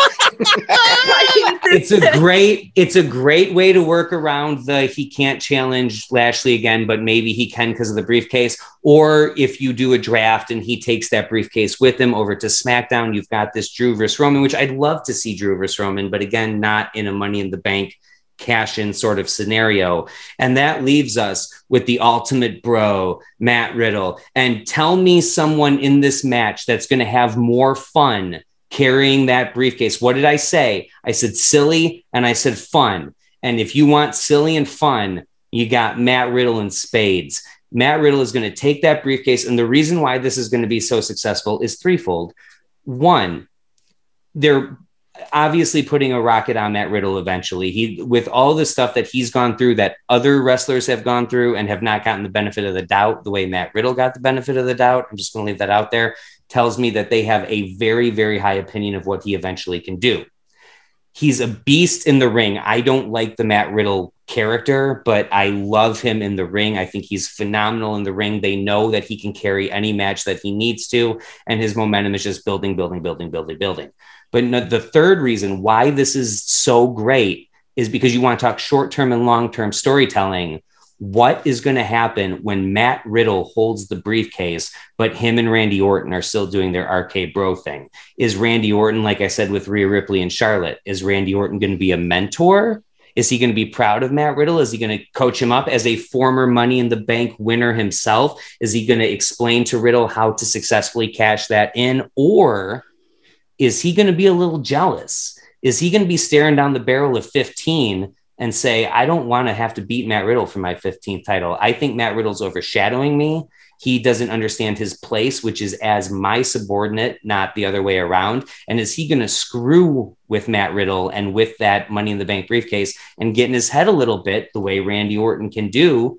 Speaker 4: it's a great, it's a great way to work around the he can't challenge Lashley again, but maybe he can because of the briefcase. Or if you do a draft and he takes that briefcase with him over to SmackDown, you've got this Drew versus Roman, which I'd love to see Drew versus Roman, but again, not in a Money in the Bank cash in sort of scenario. And that leaves us with the ultimate bro, Matt Riddle. And tell me someone in this match that's going to have more fun carrying that briefcase. What did I say? I said silly and I said fun. And if you want silly and fun, you got Matt Riddle in spades. Matt Riddle is going to take that briefcase. And the reason why this is going to be so successful is threefold. One, they're obviously putting a rocket on Matt Riddle eventually. He, with all the stuff that he's gone through that other wrestlers have gone through and have not gotten the benefit of the doubt the way Matt Riddle got the benefit of the doubt, I'm just going to leave that out there, tells me that they have a very, very high opinion of what he eventually can do. He's a beast in the ring. I don't like the Matt Riddle character, but I love him in the ring. I think he's phenomenal in the ring. They know that he can carry any match that he needs to, and his momentum is just building, building, building, building, building. But no, the third reason why this is so great is because you want to talk short-term and long-term storytelling. What is going to happen when Matt Riddle holds the briefcase, but him and Randy Orton are still doing their arcade bro thing? Is Randy Orton, like I said, with Rhea Ripley and Charlotte, is Randy Orton going to be a mentor? Is he going to be proud of Matt Riddle? Is he going to coach him up as a former Money in the Bank winner himself? Is he going to explain to Riddle how to successfully cash that in? Or is he going to be a little jealous? Is he going to be staring down the barrel of fifteen and say, I don't want to have to beat Matt Riddle for my fifteenth title. I think Matt Riddle's overshadowing me. He doesn't understand his place, which is as my subordinate, not the other way around. And is he going to screw with Matt Riddle and with that Money in the Bank briefcase and get in his head a little bit the way Randy Orton can do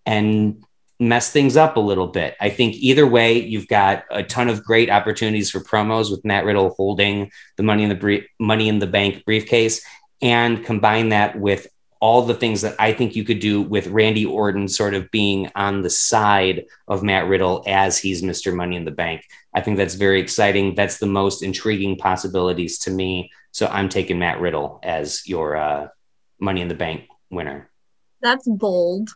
Speaker 4: and mess things up a little bit? I think either way, you've got a ton of great opportunities for promos with Matt Riddle holding the Money in the Brie- Money in the Bank briefcase, and combine that with all the things that I think you could do with Randy Orton sort of being on the side of Matt Riddle as he's Mister Money in the Bank. I think that's very exciting. That's the most intriguing possibilities to me. So I'm taking Matt Riddle as your uh, Money in the Bank winner.
Speaker 3: That's bold.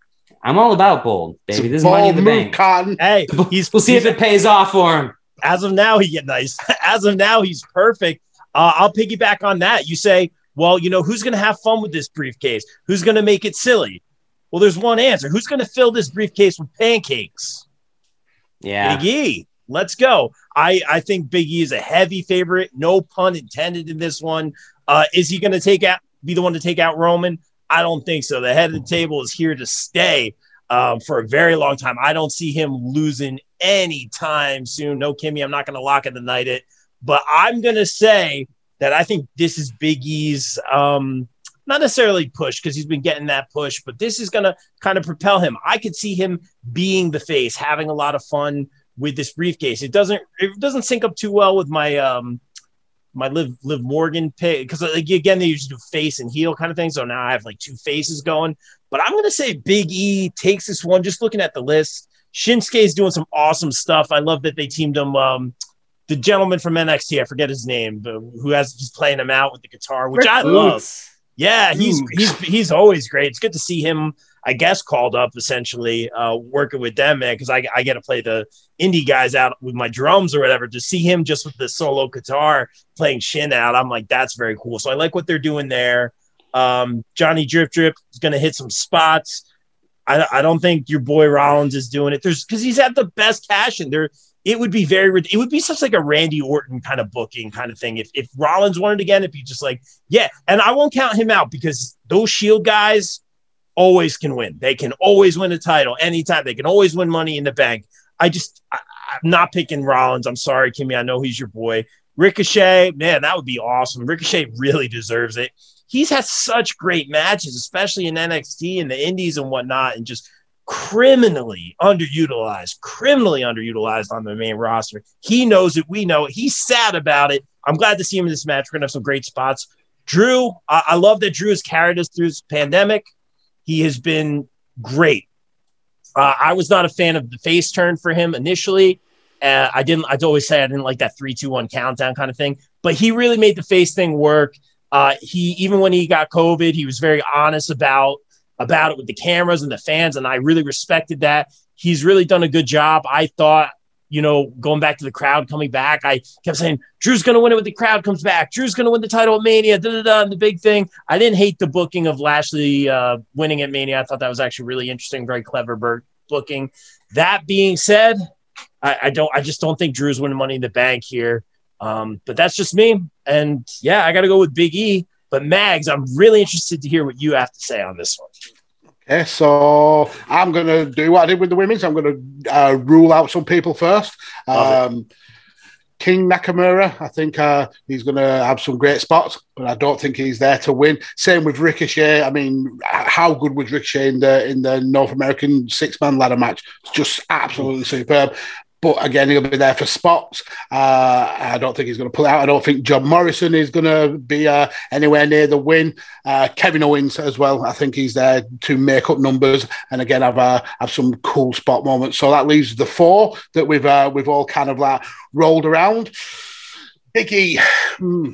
Speaker 4: I'm all about bold, baby.
Speaker 5: It's
Speaker 4: this is Money in the
Speaker 5: move,
Speaker 4: Bank.
Speaker 5: Cotton.
Speaker 2: Hey, he's
Speaker 4: We'll see
Speaker 2: he's,
Speaker 4: if it pays off for him.
Speaker 2: As of now, he get nice. As of now, he's perfect. Uh, I'll piggyback on that. You say, well, you know, who's going to have fun with this briefcase? Who's going to make it silly? Well, there's one answer. Who's going to fill this briefcase with pancakes?
Speaker 4: Yeah.
Speaker 2: Big E. Let's go. I, I think Big E is a heavy favorite. No pun intended in this one. Uh, is he going to take out, be the one to take out Roman? I don't think so. The head of the table is here to stay um, for a very long time. I don't see him losing anytime soon. No, Kimmy, I'm not going to lock it tonight it, but I'm going to say that I think this is Big E's um, not necessarily push because he's been getting that push, but this is going to kind of propel him. I could see him being the face, having a lot of fun with this briefcase. It doesn't it doesn't sync up too well with my um, my Liv Liv Morgan pick because like, again they usually do face and heel kind of thing. So now I have like two faces going. But I'm going to say Big E takes this one. Just looking at the list, Shinsuke is doing some awesome stuff. I love that they teamed him. Um, the gentleman from N X T, I forget his name, but who has he's playing him out with the guitar, which I love. Yeah, he's he's he's always great. It's good to see him, I guess, called up essentially uh, working with them, man, because I, I get to play the indie guys out with my drums or whatever. To see him just with the solo guitar playing Shin out, I'm like, that's very cool. So I like what they're doing there. Um, Johnny Drip Drip is going to hit some spots. I, I don't think your boy Rollins is doing it. There's because he's had the best cash in there. It would be very, it would be such like a Randy Orton kind of booking kind of thing. If, if Rollins won it again, it'd be just like, yeah. And I won't count him out because those Shield guys always can win. They can always win a title anytime. They can always win Money in the Bank. I just, I, I'm not picking Rollins. I'm sorry, Kimmy. I know he's your boy. Ricochet, man, that would be awesome. Ricochet really deserves it. He's had such great matches, especially in N X T and the indies and whatnot, and just criminally underutilized, criminally underutilized on the main roster. He knows it. We know it. He's sad about it. I'm glad to see him in this match. We're going to have some great spots. Drew, I, I love that Drew has carried us through this pandemic. He has been great. Uh, I was not a fan of the face turn for him initially. Uh, I didn't, I'd always say I didn't like that three, two, one countdown kind of thing, but he really made the face thing work. Uh, he, even when he got COVID, he was very honest about, about it with the cameras and the fans. And I really respected that. He's really done a good job. I thought, you know, going back to the crowd coming back, I kept saying, Drew's going to win it when the crowd comes back. Drew's going to win the title at Mania, da, da, da, and the big thing. I didn't hate the booking of Lashley uh, winning at Mania. I thought that was actually really interesting, very clever bird booking. That being said, I, I don't, I just don't think Drew's winning Money in the Bank here. Um, but that's just me. And yeah, I got to go with Big E. But Mags, I'm really interested to hear what you have to say on this one.
Speaker 5: Okay, so I'm going to do what I did with the women's. I'm going to uh, rule out some people first. Um, King Nakamura, I think uh, he's going to have some great spots, but I don't think he's there to win. Same with Ricochet. I mean, how good was Ricochet in the in the North American six-man ladder match? It's just absolutely superb. But again, he'll be there for spots. Uh, I don't think he's going to pull out. I don't think John Morrison is going to be uh, anywhere near the win. Uh, Kevin Owens as well. I think he's there to make up numbers and again have uh, have some cool spot moments. So that leaves the four that we've uh, we've all kind of like rolled around. Big E. Hmm.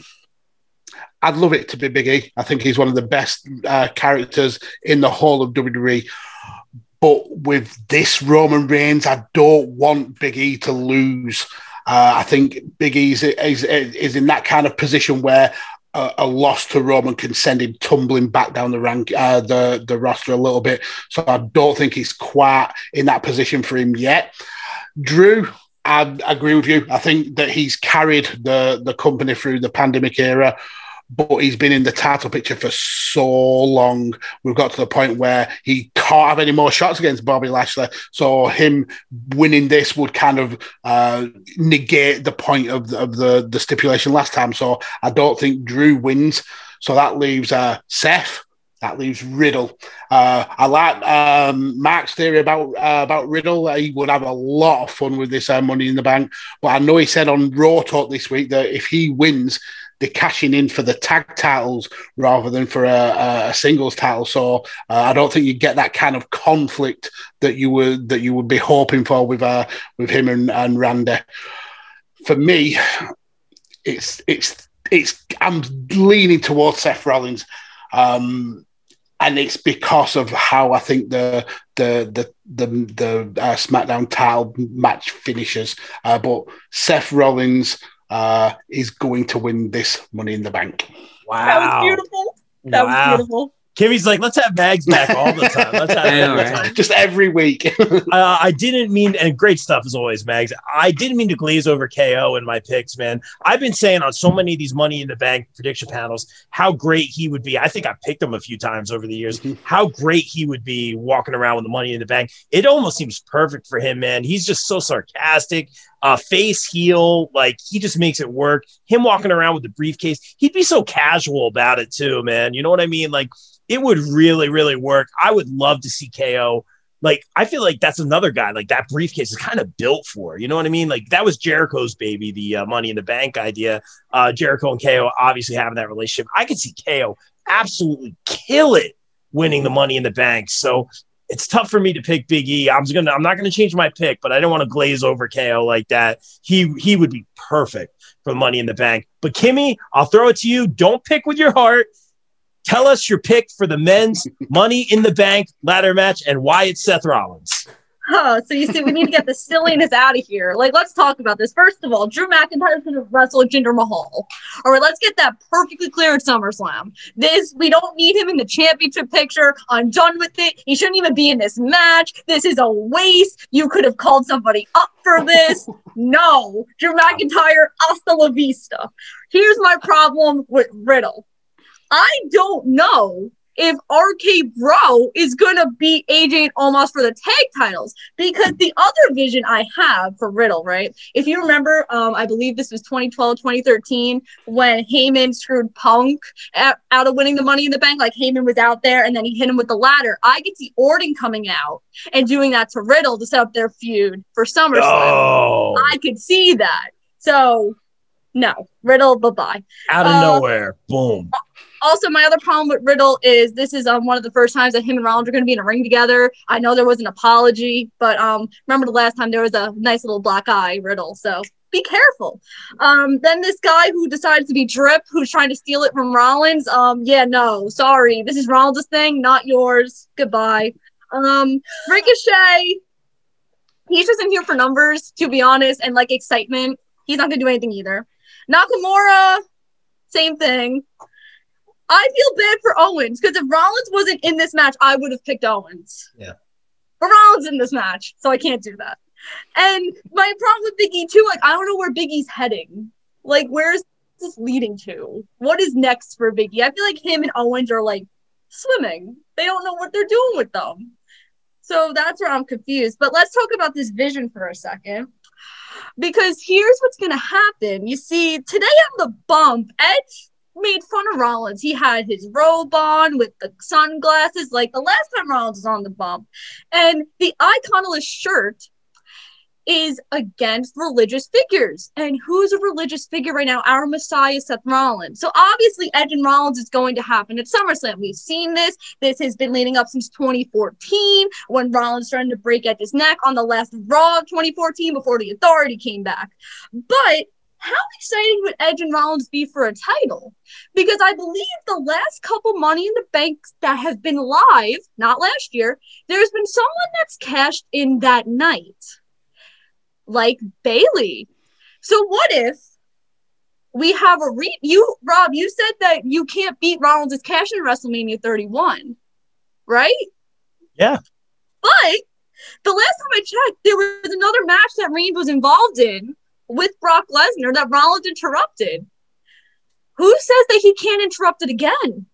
Speaker 5: I'd love it to be Big E. I think he's one of the best uh, characters in the whole of W W E. But with this Roman Reigns, I don't want Big E to lose. Uh, I think Big E is, is, is in that kind of position where a, a loss to Roman can send him tumbling back down the rank, uh, the, the roster a little bit. So I don't think he's quite in that position for him yet. Drew, I agree with you. I think that he's carried the, the company through the pandemic era, but he's been in the title picture for so long. We've got to the point where he can't have any more shots against Bobby Lashley. So him winning this would kind of uh, negate the point of the, of the, the stipulation last time. So I don't think Drew wins. So that leaves uh, Seth. That leaves Riddle. Uh, I like um, Mark's theory about uh, about Riddle. He would have a lot of fun with this uh, Money in the Bank. But I know he said on Raw Talk this week that if he wins, they're cashing in for the tag titles rather than for a, a singles title. So uh, I don't think you get that kind of conflict that you would that you would be hoping for with uh, with him and, and Randy. For me, it's it's it's I'm leaning towards Seth Rollins. Um, And it's because of how I think the the the the, the uh, SmackDown title match finishes. Uh, but Seth Rollins uh, is going to win this Money in the Bank.
Speaker 2: Wow,
Speaker 3: That was beautiful. That
Speaker 2: wow.
Speaker 3: was beautiful.
Speaker 2: Kimmy's like, let's have Mags back all the time. Let's have
Speaker 4: I know,
Speaker 2: all the
Speaker 4: right?
Speaker 2: time.
Speaker 5: Just every week.
Speaker 2: Uh, I didn't mean, and great stuff as always, Mags. I didn't mean to glaze over K O in my picks, man. I've been saying on so many of these Money in the Bank prediction panels how great he would be. I think I've picked him a few times over the years.
Speaker 5: Mhm.
Speaker 2: How great he would be walking around with the Money in the Bank. It almost seems perfect for him, man. He's just so sarcastic, uh, face heel, like he just makes it work. Him walking around with the briefcase, he'd be so casual about it too, man. You know what I mean? Like it would really, really work. I would love to see K O. Like, I feel like that's another guy, like that briefcase is kind of built for, you know what I mean? Like that was Jericho's baby, the uh, Money in the Bank idea. Uh, Jericho and K O obviously having that relationship. I could see K O absolutely kill it winning the Money in the Bank. So it's tough for me to pick Big E. I'm gonna, I'm not going to change my pick, but I don't want to glaze over K O like that. He, he would be perfect for Money in the Bank. But Kimmy, I'll throw it to you. Don't pick with your heart. Tell us your pick for the men's Money in the Bank ladder match and why it's Seth Rollins.
Speaker 3: Huh, so you see, we need to get the silliness out of here. Like, let's talk about this. First of all, Drew McIntyre is going to wrestle Jinder Mahal. All right, let's get that perfectly clear at SummerSlam. This, we don't need him in the championship picture. I'm done with it. He shouldn't even be in this match. This is a waste. You could have called somebody up for this. No, Drew McIntyre, hasta la vista. Here's my problem with Riddle. I don't know if R K Bro is going to beat A J and Omos for the tag titles, because the other vision I have for Riddle, right? If you remember, um, I believe this was twenty twelve, twenty thirteen, when Heyman screwed Punk at, out of winning the Money in the Bank. Like Heyman was out there and then he hit him with the ladder. I could see Orton coming out and doing that to Riddle to set up their feud for SummerSlam.
Speaker 2: Oh,
Speaker 3: I could see that. So, no, Riddle, bye-bye.
Speaker 2: out of
Speaker 3: uh,
Speaker 2: nowhere. Boom.
Speaker 3: Also, my other problem with Riddle is this is um, one of the first times that him and Rollins are going to be in a ring together. I know there was an apology, but um, remember the last time there was a nice little black eye, Riddle. So be careful. Um, then this guy who decides to be Drip, who's trying to steal it from Rollins. Um, yeah, no, sorry. This is Rollins' thing, not yours. Goodbye. Um, Ricochet, he's just in here for numbers, to be honest, and like excitement. He's not going to do anything either. Nakamura, same thing. I feel bad for Owens, because if Rollins wasn't in this match, I would have picked Owens.
Speaker 2: Yeah.
Speaker 3: But Rollins in this match, so I can't do that. And my problem with Big E too, like I don't know where Big E's heading. Like, where's this leading to? What is next for Big E? I feel like him and Owens are like swimming. They don't know what they're doing with them. So that's where I'm confused. But let's talk about this vision for a second. Because here's what's going to happen. You see, today on the bump, Edge made fun of Rollins. He had his robe on with the sunglasses, like the last time Rollins was on the bump. And the Iconoless shirt is against religious figures. And who's a religious figure right now? Our Messiah, Seth Rollins. So obviously Edge and Rollins is going to happen at SummerSlam. We've seen this. This has been leading up since twenty fourteen, when Rollins started to break Edge's neck on the last Raw of twenty fourteen before the Authority came back. But how exciting would Edge and Rollins be for a title? Because I believe the last couple Money in the Banks that have been live, not last year, there's been someone that's cashed in that night. Like Bayley. So what if we have a re- you Rob, you said that you can't beat Rollins' cash in WrestleMania thirty-one, right?
Speaker 2: Yeah.
Speaker 3: But the last time I checked, there was another match that Reigns was involved in with Brock Lesnar that Rollins interrupted. Who says that he can't interrupt it again?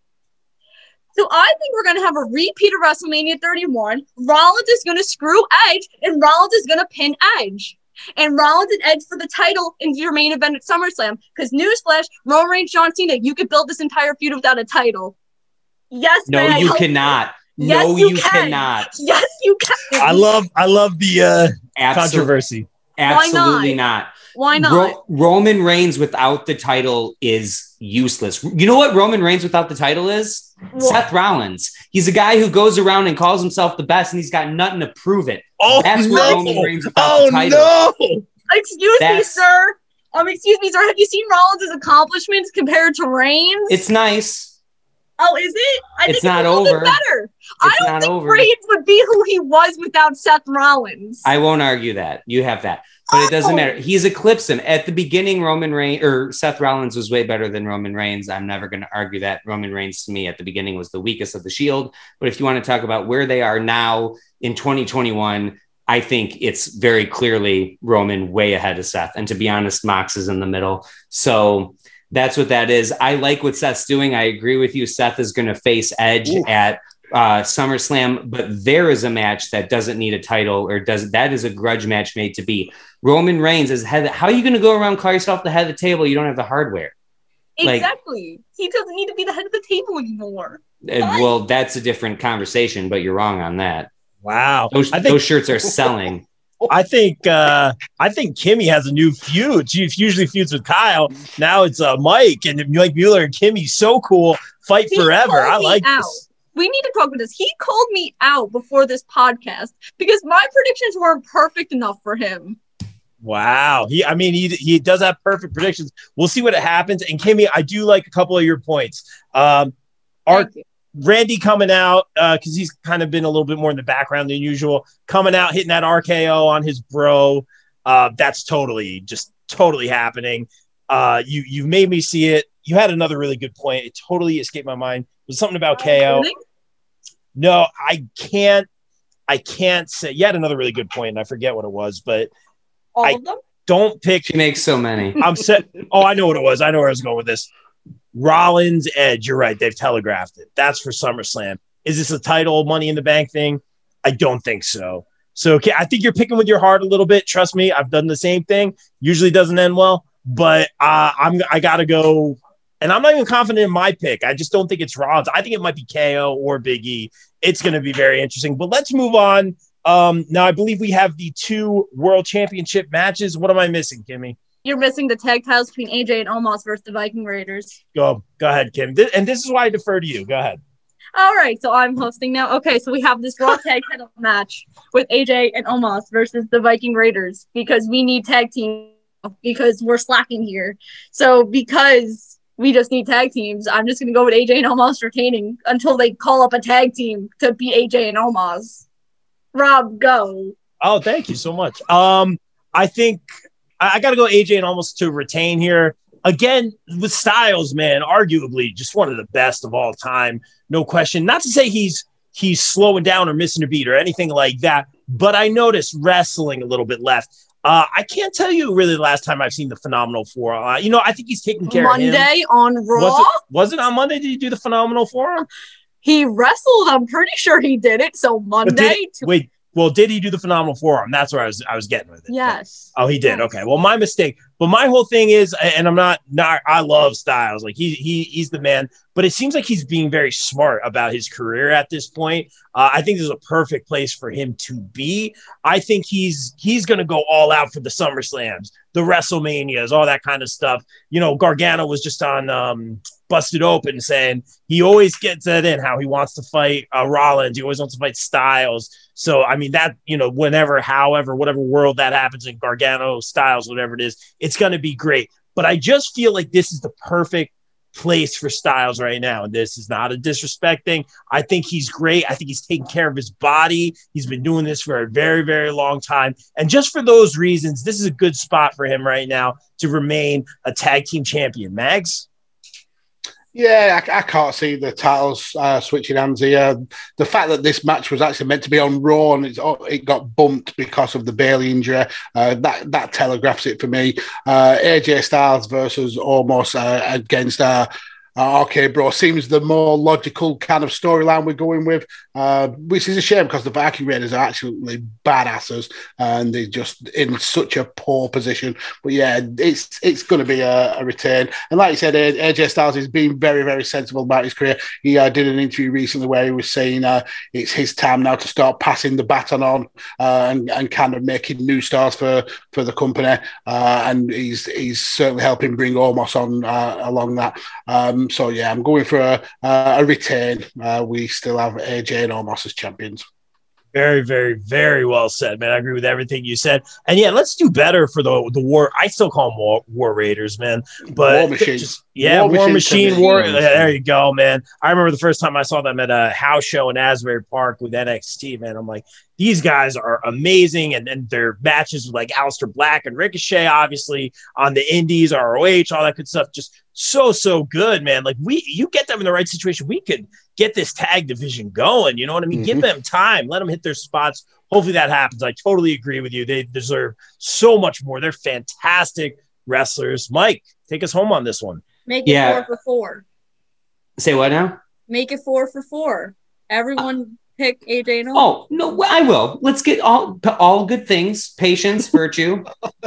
Speaker 3: So I think we're going to have a repeat of WrestleMania thirty-one. Rollins is going to screw Edge, and Rollins is going to pin Edge. And Rollins and Edge for the title in your main event at SummerSlam. Because newsflash, Roman Reigns, John Cena, you could build this entire feud without a title. Yes,
Speaker 4: No,
Speaker 3: man,
Speaker 4: you
Speaker 3: I
Speaker 4: cannot.
Speaker 3: Yes,
Speaker 4: no,
Speaker 3: you
Speaker 4: you
Speaker 3: can.
Speaker 4: cannot.
Speaker 3: Yes, you can.
Speaker 2: I love I love the uh,
Speaker 4: Absol-
Speaker 2: controversy.
Speaker 4: Absolutely not?
Speaker 3: Why not?
Speaker 4: Ro- Roman Reigns without the title is useless. You know what Roman Reigns without the title is?
Speaker 3: What?
Speaker 4: Seth Rollins. He's a guy who goes around and calls himself the best, and he's got nothing to prove it.
Speaker 2: Oh,
Speaker 4: That's
Speaker 2: no.
Speaker 4: what Roman Reigns without
Speaker 2: Oh,
Speaker 4: the title.
Speaker 2: no.
Speaker 3: Excuse me,
Speaker 4: That's-
Speaker 3: sir. Um, excuse me, sir. Have you seen Rollins' accomplishments compared to Reigns?
Speaker 4: It's nice.
Speaker 3: Oh, is it? I
Speaker 4: It's
Speaker 3: think
Speaker 4: not
Speaker 3: it's a little
Speaker 4: over.
Speaker 3: bit better. I
Speaker 4: It's
Speaker 3: don't
Speaker 4: not
Speaker 3: think
Speaker 4: over.
Speaker 3: Reigns would be who he was without Seth Rollins.
Speaker 4: I won't argue that. You have that. But it doesn't
Speaker 3: Oh.
Speaker 4: matter. He's eclipsed him. At the beginning, Roman Reigns or Seth Rollins was way better than Roman Reigns. I'm never going to argue that. Roman Reigns, to me, at the beginning was the weakest of the Shield. But if you want to talk about where they are now in twenty twenty-one, I think it's very clearly Roman way ahead of Seth. And to be honest, Mox is in the middle. So that's what that is. I like what Seth's doing. I agree with you. Seth is going to face Edge
Speaker 5: Ooh.
Speaker 4: at uh, SummerSlam, but there is a match that doesn't need a title or does that is a grudge match made to be. Roman Reigns is head. How are you going to go around and call yourself the head of the table? You don't have the hardware. like-
Speaker 3: Exactly. He doesn't need to be the head of the table anymore.
Speaker 4: Uh, well, that's a different conversation, but you're wrong on that.
Speaker 2: Wow.
Speaker 4: Those,
Speaker 2: I think
Speaker 4: those shirts are selling.
Speaker 2: I think uh, I think Kimmy has a new feud. She usually feuds with Kyle. Now it's uh, Mike and Mike Mueller and Kimmy. So cool. Fight
Speaker 3: He
Speaker 2: forever.
Speaker 3: called
Speaker 2: I
Speaker 3: me
Speaker 2: like
Speaker 3: out.
Speaker 2: this.
Speaker 3: We need to talk about this. He called me out before this podcast because my predictions weren't perfect enough for him.
Speaker 2: Wow. He, I mean, he he does have perfect predictions. We'll see what happens. And Kimmy, I do like a couple of your points. Um, our
Speaker 3: Thank you.
Speaker 2: Randy coming out because uh, he's kind of been a little bit more in the background than usual. Coming out, hitting that R K O on his bro. Uh, that's totally just totally happening. Uh, you you made me see it. You had another really good point. It totally escaped my mind. It was something about K O.
Speaker 3: Really?
Speaker 2: No, I can't. I can't say. You had another really good point, and I forget what it was. But
Speaker 3: All
Speaker 2: I-
Speaker 3: of them?
Speaker 2: don't pick.
Speaker 4: She makes so many.
Speaker 2: I'm set. Oh, I know what it was. I know where I was going with this. Rollins, Edge. You're right. They've telegraphed it. That's for SummerSlam. Is this a title Money in the Bank thing? I don't think so. So okay, I think you're picking with your heart a little bit. Trust me, I've done the same thing. Usually doesn't end well, but uh, I'm I gotta go. And I'm not even confident in my pick. I just don't think it's Rollins. I think it might be K O or Big E. It's going to be very interesting. But let's move on. Um, now, I believe we have the two World Championship matches. What am I missing, Kimmy?
Speaker 3: You're missing the tag titles between A J and Omos versus the Viking Raiders.
Speaker 2: Go, go ahead, Kim. Th- and this is why I defer to you. Go ahead.
Speaker 3: All right, so I'm hosting now. Okay, so we have this Raw tag title match with A J and Omos versus the Viking Raiders because we need tag team because we're slacking here. So because we just need tag teams, I'm just going to go with A J and Omos retaining until they call up a tag team to beat A J and Omos. Rob, go.
Speaker 2: Oh, thank you so much. Um, I think I, I got to go A J and almost to retain here. Again, with Styles, man, arguably just one of the best of all time. No question. Not to say he's he's slowing down or missing a beat or anything like that, but I noticed wrestling a little bit left. Uh, I can't tell you really the last time I've seen the Phenomenal Four. Uh, you know, I think he's taking care of him.
Speaker 3: Monday on Raw,
Speaker 2: Was it, was it on Monday? Did he do the Phenomenal Four?
Speaker 3: he wrestled. I'm pretty sure he did it. So
Speaker 2: But
Speaker 3: Monday.
Speaker 2: did,
Speaker 3: to-
Speaker 2: wait, well, did he do the Phenomenal Forearm? That's where I was I was getting with it.
Speaker 3: yes.
Speaker 2: Oh, he did.
Speaker 3: Yes.
Speaker 2: Okay. Well, my mistake. But my whole thing is, and I'm not, not I love Styles. Like he he he's the man. But it seems like he's being very smart about his career at this point. Uh, I think this is a perfect place for him to be. I think he's he's going to go all out for the SummerSlams, the WrestleManias, all that kind of stuff. You know, Gargano was just on um, Busted Open saying he always gets that in how he wants to fight uh, Rollins. He always wants to fight Styles. So, I mean, that, you know, whenever, however, whatever world that happens in Gargano, Styles, whatever it is, it's going to be great. But I just feel like this is the perfect place for Styles right now. And this is not a disrespect thing. I think he's great. I think he's taking care of his body. He's been doing this for a very, very long time. And just for those reasons, this is a good spot for him right now to remain a tag team champion. Mags?
Speaker 5: Yeah, I, I can't see the titles uh, switching hands here. The fact that this match was actually meant to be on Raw and it's, it got bumped because of the Bailey injury, uh, that that telegraphs it for me. Uh, A J Styles versus Omos uh, against uh, Uh, okay, bro. Seems the more logical kind of storyline we're going with, uh, which is a shame because the Viking Raiders are absolutely badasses and they're just in such a poor position. But yeah, it's it's going to be a, a return. And like you said, A J Styles has been very, very sensible about his career. He uh, did an interview recently where he was saying uh, it's his time now to start passing the baton on uh, and, and kind of making new stars for, for the company. Uh, and he's he's certainly helping bring Omos on uh, along that. Um, So, yeah, I'm going for a, a return. Uh, we still have A J and Omos as champions.
Speaker 2: Very, very, very well said, man. I agree with everything you said. And, yeah, let's do better for the the war. I still call them War, war Raiders, man. But
Speaker 5: War Machine.
Speaker 2: Just, yeah, War, war Machine. Machine war, there you go, man. I remember the first time I saw them at a house show in Asbury Park with N X T, man. I'm like, these guys are amazing. And then their matches with, like, Aleister Black and Ricochet, obviously, on the Indies, R O H, all that good stuff. Just so, so good, man. Like, we, you get them in the right situation, we could get this tag division going. You know what I mean? Mm-hmm. Give them time. Let them hit their spots. Hopefully that happens. I totally agree with you. They deserve so much more. They're fantastic wrestlers. Mike, take us home on this one.
Speaker 3: Make it yeah. four for four.
Speaker 4: Say what now?
Speaker 3: Make it four for four. Everyone uh, pick A J and Omos.
Speaker 4: Oh, no, I will. Let's get all all good things. Patience, virtue.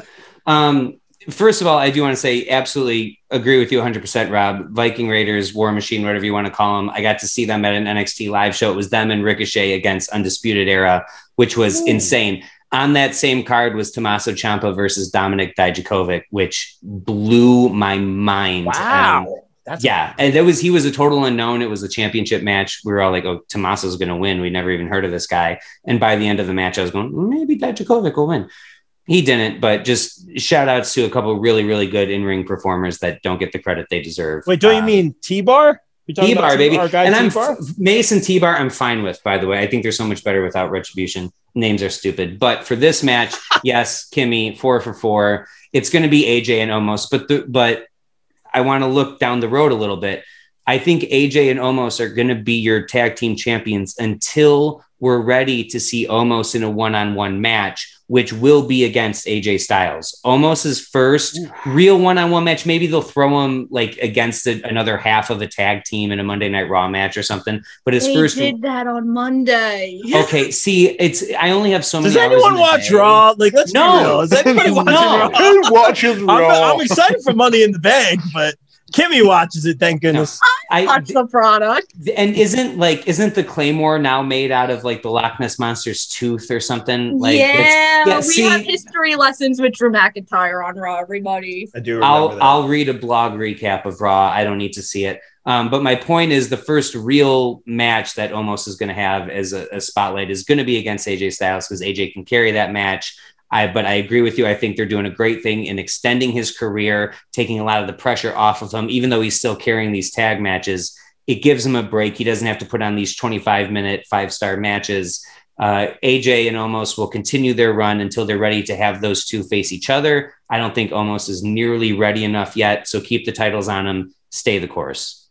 Speaker 4: Um, First of all, I do want to say absolutely agree with you one hundred percent, Rob. Viking Raiders, War Machine, whatever you want to call them. I got to see them at an N X T live show. It was them and Ricochet against Undisputed Era, which was Ooh. insane. On that same card was Tommaso Ciampa versus Dominik Dijakovic, which blew my mind.
Speaker 2: Wow.
Speaker 4: Um, That's yeah. And that was, he was a total unknown. It was a championship match. We were all like, oh, Tommaso's going to win. We never even heard of this guy. And by the end of the match, I was going, maybe Dijakovic will win. He didn't, but just shout outs to a couple really, really good in-ring performers that don't get the credit they deserve.
Speaker 2: Wait, don't um, you mean T-Bar?
Speaker 4: T-Bar, baby. And I'm
Speaker 2: T-Bar?
Speaker 4: Mason T-Bar, I'm fine with, by the way. I think they're so much better without Retribution. Names are stupid. But for this match, yes, Kimmy, four for four. It's going to be A J and Omos, but the, but I want to look down the road a little bit. I think A J and Omos are going to be your tag team champions until we're ready to see Omos in a one-on-one match, which will be against A J Styles. Omos's first real one-on-one match. Maybe they'll throw him like against a, another half of a tag team in a Monday Night Raw match or something. But his
Speaker 3: they
Speaker 4: first
Speaker 3: did that on Monday.
Speaker 4: Okay, see, it's I only have so many.
Speaker 2: Does anyone watch
Speaker 4: day.
Speaker 2: Raw? Like, let's
Speaker 4: no.
Speaker 2: be real. Is anybody watching
Speaker 4: no.
Speaker 2: Raw?
Speaker 5: Who watches Raw?
Speaker 2: I'm, I'm excited for Money in the Bank, but Kimmy watches it. Thank goodness.
Speaker 3: No. I watch the product.
Speaker 4: And isn't like isn't the Claymore now made out of like the Loch Ness Monster's tooth or something? Like,
Speaker 3: yeah,
Speaker 4: yeah
Speaker 3: we
Speaker 4: see,
Speaker 3: have history lessons with Drew McIntyre on Raw. Everybody,
Speaker 2: I do. Remember
Speaker 4: I'll
Speaker 2: that.
Speaker 4: I'll read a blog recap of Raw. I don't need to see it. Um, but my point is, the first real match that Omos is going to have as a, a spotlight is going to be against A J Styles because A J can carry that match. I, but I agree with you. I think they're doing a great thing in extending his career, taking a lot of the pressure off of him, even though he's still carrying these tag matches. It gives him a break. He doesn't have to put on these twenty-five minute five-star matches. Uh, A J and Omos will continue their run until they're ready to have those two face each other. I don't think Omos is nearly ready enough yet. So keep the titles on him. Stay the course.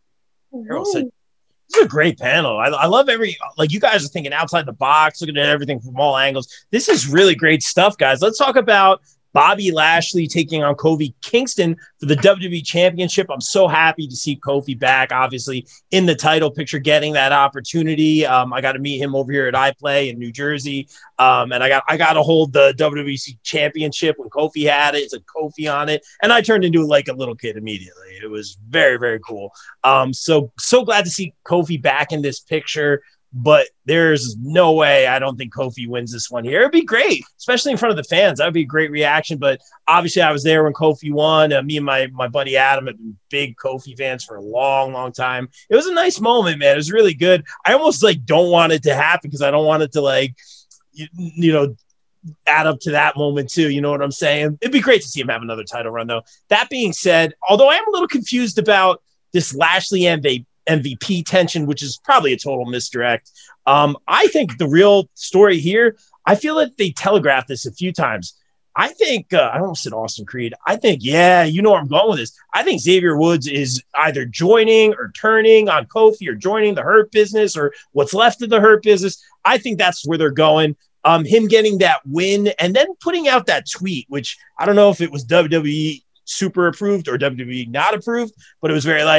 Speaker 2: This is a great panel. I, I love every, like, you guys are thinking outside the box, looking at everything from all angles. This is really great stuff, guys. Let's talk about Bobby Lashley taking on Kofi Kingston for the W W E Championship. I'm so happy to see Kofi back, obviously, in the title picture, getting that opportunity. Um, I got to meet him over here at iPlay in New Jersey. Um, and I got I got to hold the W W E Championship when Kofi had it. It's a Kofi on it. And I turned into like a little kid immediately. It was very, very cool. Um, so, so glad to see Kofi back in this picture. But there's no way I don't think Kofi wins this one here. It'd be great, especially in front of the fans. That would be a great reaction. But obviously, I was there when Kofi won. Uh, me and my my buddy Adam have been big Kofi fans for a long, long time. It was a nice moment, man. It was really good. I almost like don't want it to happen because I don't want it to like, you, you know, add up to that moment too. You know what I'm saying? It'd be great to see him have another title run, though. That being said, although I am a little confused about this Lashley M V P. M V P tension, which is probably a total misdirect. Um, I think the real story here, I feel that they telegraphed this a few times. I think, uh, I don't said Austin Creed. I think, yeah, you know where I'm going with this. I think Xavier Woods is either joining or turning on Kofi or joining the Hurt Business or what's left of the Hurt Business. I think that's where they're going. Um, him getting that win and then putting out that tweet, which I don't know if it was W W E super approved or W W E not approved, but it was very like,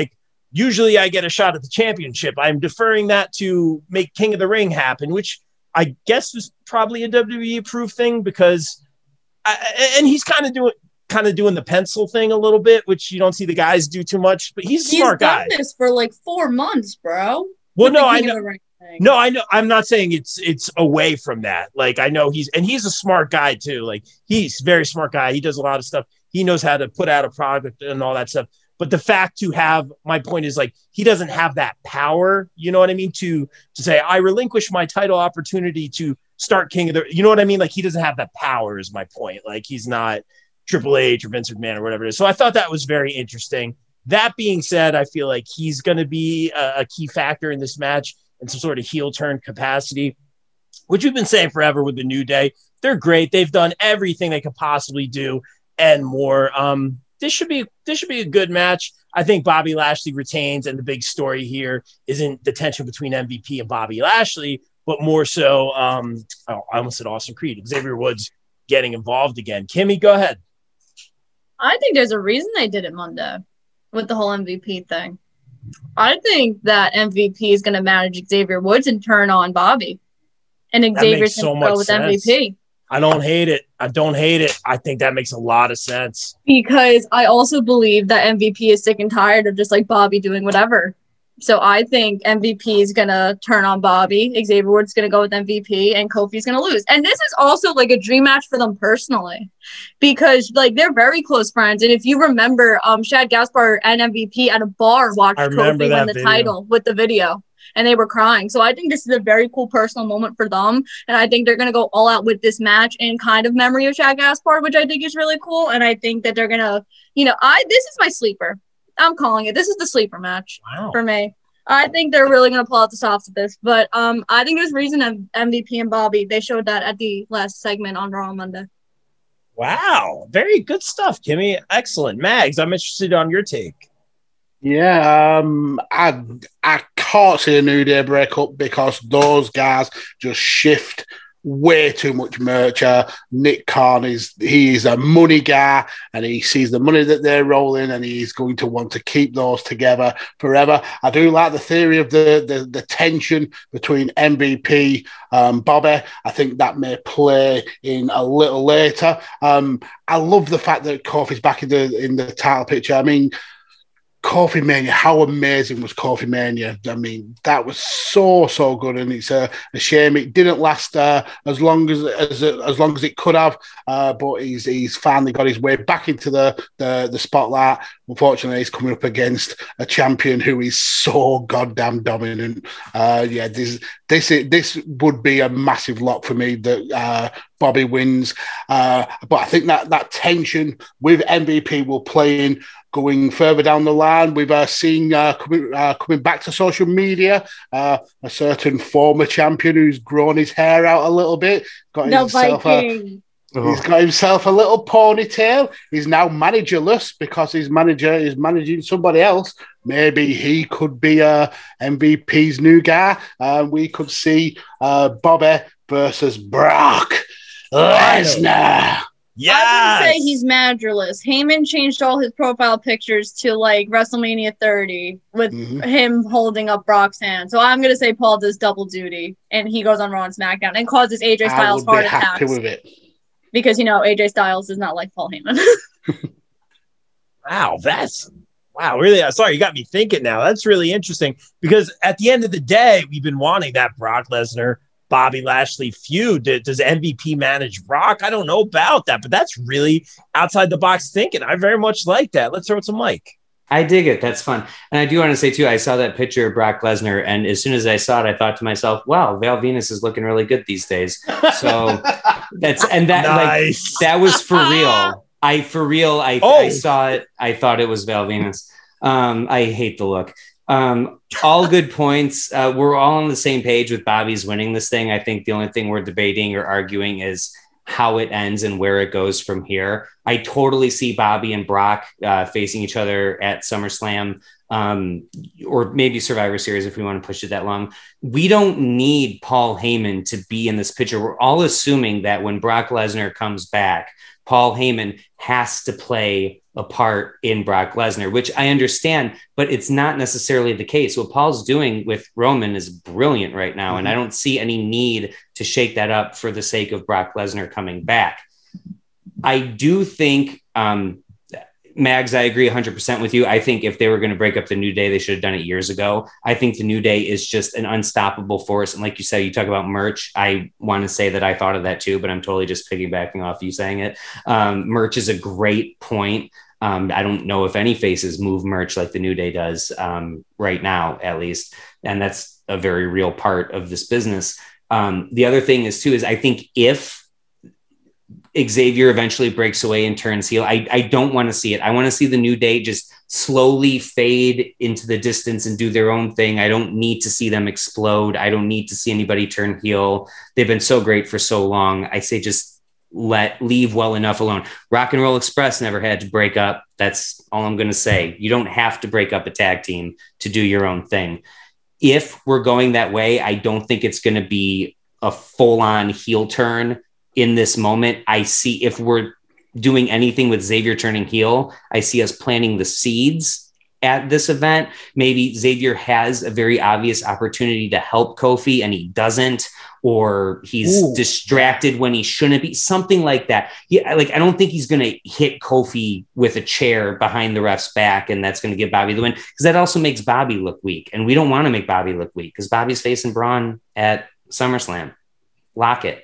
Speaker 2: usually I get a shot at the championship. I'm deferring that to make King of the Ring happen, which I guess was probably a W W E approved thing because, I, and he's kind of doing kind of doing the pencil thing a little bit, which you don't see the guys do too much. But he's a
Speaker 3: he's
Speaker 2: smart
Speaker 3: done
Speaker 2: guy.
Speaker 3: This for like four months, bro.
Speaker 2: Well, no, I know. No, I know. I'm not saying it's it's away from that. Like I know he's and he's a smart guy too. Like he's a very smart guy. He does a lot of stuff. He knows how to put out a product and all that stuff. But the fact to have, my point is like, he doesn't have that power, you know what I mean? To, to say, I relinquish my title opportunity to start King of the, you know what I mean? Like he doesn't have that power is my point. Like he's not Triple H or Vince McMahon or whatever it is. So I thought that was very interesting. That being said, I feel like he's going to be a, a key factor in this match in some sort of heel turn capacity, which we've been saying forever with the New Day. They're great. They've done everything they could possibly do and more. Um, This should be this should be a good match. I think Bobby Lashley retains, and the big story here isn't the tension between M V P and Bobby Lashley, but more so, um, oh, I almost said Austin Creed, Xavier Woods getting involved again. Kimmy, go ahead.
Speaker 3: I think there's a reason they did it Monday with the whole M V P thing. I think that M V P is going to manage Xavier Woods and turn on Bobby, and Xavier's
Speaker 2: so
Speaker 3: going to go with
Speaker 2: sense.
Speaker 3: M V P.
Speaker 2: I don't hate it. I don't hate it. I think that makes a lot of sense.
Speaker 3: Because I also believe that M V P is sick and tired of just like Bobby doing whatever. So I think M V P is going to turn on Bobby. Xavier Woods is going to go with M V P and Kofi's going to lose. And this is also like a dream match for them personally because like they're very close friends. And if you remember, um, Shad Gaspar and M V P at a bar watched Kofi win the video. title with the video. And they were crying. So I think this is a very cool personal moment for them. And I think they're going to go all out with this match in kind of memory of Shad Gaspar, which I think is really cool. And I think that they're going to, you know, I this is my sleeper. I'm calling it. This is the sleeper match
Speaker 2: wow.
Speaker 3: for me. I think they're really going to pull out the stops with this. But um, I think there's reason of M V P and Bobby. They showed that at the last segment on Raw on Monday.
Speaker 2: Wow. Very good stuff, Kimmy. Excellent. Mags, I'm interested on your take.
Speaker 5: Yeah, um, I I can't see a New Day breakup because those guys just shift way too much merch. Uh, Nick Khan is he's a money guy, and he sees the money that they're rolling, and he's going to want to keep those together forever. I do like the theory of the the, the tension between M V P um, Bobby. I think that may play in a little later. Um, I love the fact that Kofi's back in the in the title picture. I mean. Kofi Mania, how amazing was Kofi Mania? I mean, that was so so good, and it's a, a shame it didn't last uh, as long as as as long as it could have. Uh, but he's he's finally got his way back into the the, the spotlight. Unfortunately, he's coming up against a champion who is so goddamn dominant. Uh, yeah, this this this would be a massive lock for me that uh, Bobby wins. Uh, but I think that that tension with M V P will play in. Going further down the line, we've uh, seen uh, coming, uh, coming back to social media uh, a certain former champion who's grown his hair out a little bit. Got
Speaker 3: no
Speaker 5: himself a, He's got himself a little ponytail. He's now managerless because his manager is managing somebody else. Maybe he could be uh, M V P's new guy. Uh, we could see uh, Bobby versus Brock Lesnar.
Speaker 2: Yes!
Speaker 3: I wouldn't say he's managerless. Heyman changed all his profile pictures to like WrestleMania thirty with mm-hmm. him holding up Brock's hand. So I'm gonna say Paul does double duty and he goes on Raw and SmackDown and causes A J Styles heart attacks. I would be happy with it. Because you know A J Styles is not like Paul Heyman.
Speaker 2: Wow, that's wow, really sorry, you got me thinking now. That's really interesting because at the end of the day, we've been wanting that Brock Lesnar Bobby Lashley feud. Does M V P manage Brock? I don't know about that, but that's really outside the box thinking. I very much like that. Let's throw it to Mike.
Speaker 4: I dig it. That's fun. And I do want to say too, I saw that picture of Brock Lesnar, and as soon as I saw it, I thought to myself, wow, Val Venus is looking really good these days. So that's, and that, nice. like, that was for real. I, for real, I, oh. I saw it. I thought it was Val Venus. Um, I hate the look. Um, all good points. Uh, we're all on the same page with Bobby's winning this thing. I think the only thing we're debating or arguing is how it ends and where it goes from here. I totally see Bobby and Brock uh, facing each other at SummerSlam um, or maybe Survivor Series if we want to push it that long. We don't need Paul Heyman to be in this picture. We're all assuming that when Brock Lesnar comes back, Paul Heyman has to play a part in Brock Lesnar, which I understand, but it's not necessarily the case. What Paul's doing with Roman is brilliant right now, mm-hmm. and I don't see any need to shake that up for the sake of Brock Lesnar coming back. I do think, um, Mags, I agree one hundred percent with you. I think if they were going to break up the New Day, they should have done it years ago. I think the New Day is just an unstoppable force. And like you said, you talk about merch. I want to say that I thought of that too, but I'm totally just piggybacking off you saying it. Um, merch is a great point. Um, I don't know if any faces move merch like the New Day does um, right now, at least. And that's a very real part of this business. Um, the other thing is too, is I think if Xavier eventually breaks away and turns heel, I, I don't want to see it. I want to see the New Day just slowly fade into the distance and do their own thing. I don't need to see them explode. I don't need to see anybody turn heel. They've been so great for so long. I say just let leave well enough alone. Rock and Roll Express never had to break up. That's all I'm going to say. You don't have to break up a tag team to do your own thing. If we're going that way, I don't think it's going to be a full-on heel turn. In this moment, I see if we're doing anything with Xavier turning heel, I see us planting the seeds at this event. Maybe Xavier has a very obvious opportunity to help Kofi and he doesn't, or he's Ooh. distracted when he shouldn't be, something like that. Yeah, like I don't think he's going to hit Kofi with a chair behind the ref's back and that's going to give Bobby the win, because that also makes Bobby look weak. And we don't want to make Bobby look weak because Bobby's facing Braun at SummerSlam. Lock it.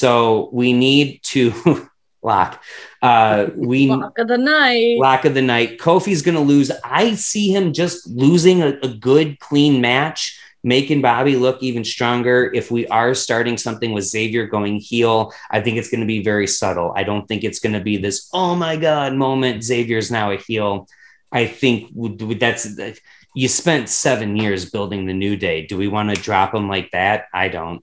Speaker 4: So we need to lock. Uh, we
Speaker 3: lock of the night.
Speaker 4: Lock of the night. Kofi's going to lose. I see him just losing a, a good, clean match, making Bobby look even stronger. If we are starting something with Xavier going heel, I think it's going to be very subtle. I don't think it's going to be this, oh my God moment. Xavier's now a heel. I think that's, you spent seven years building the New Day. Do we want to drop him like that? I don't.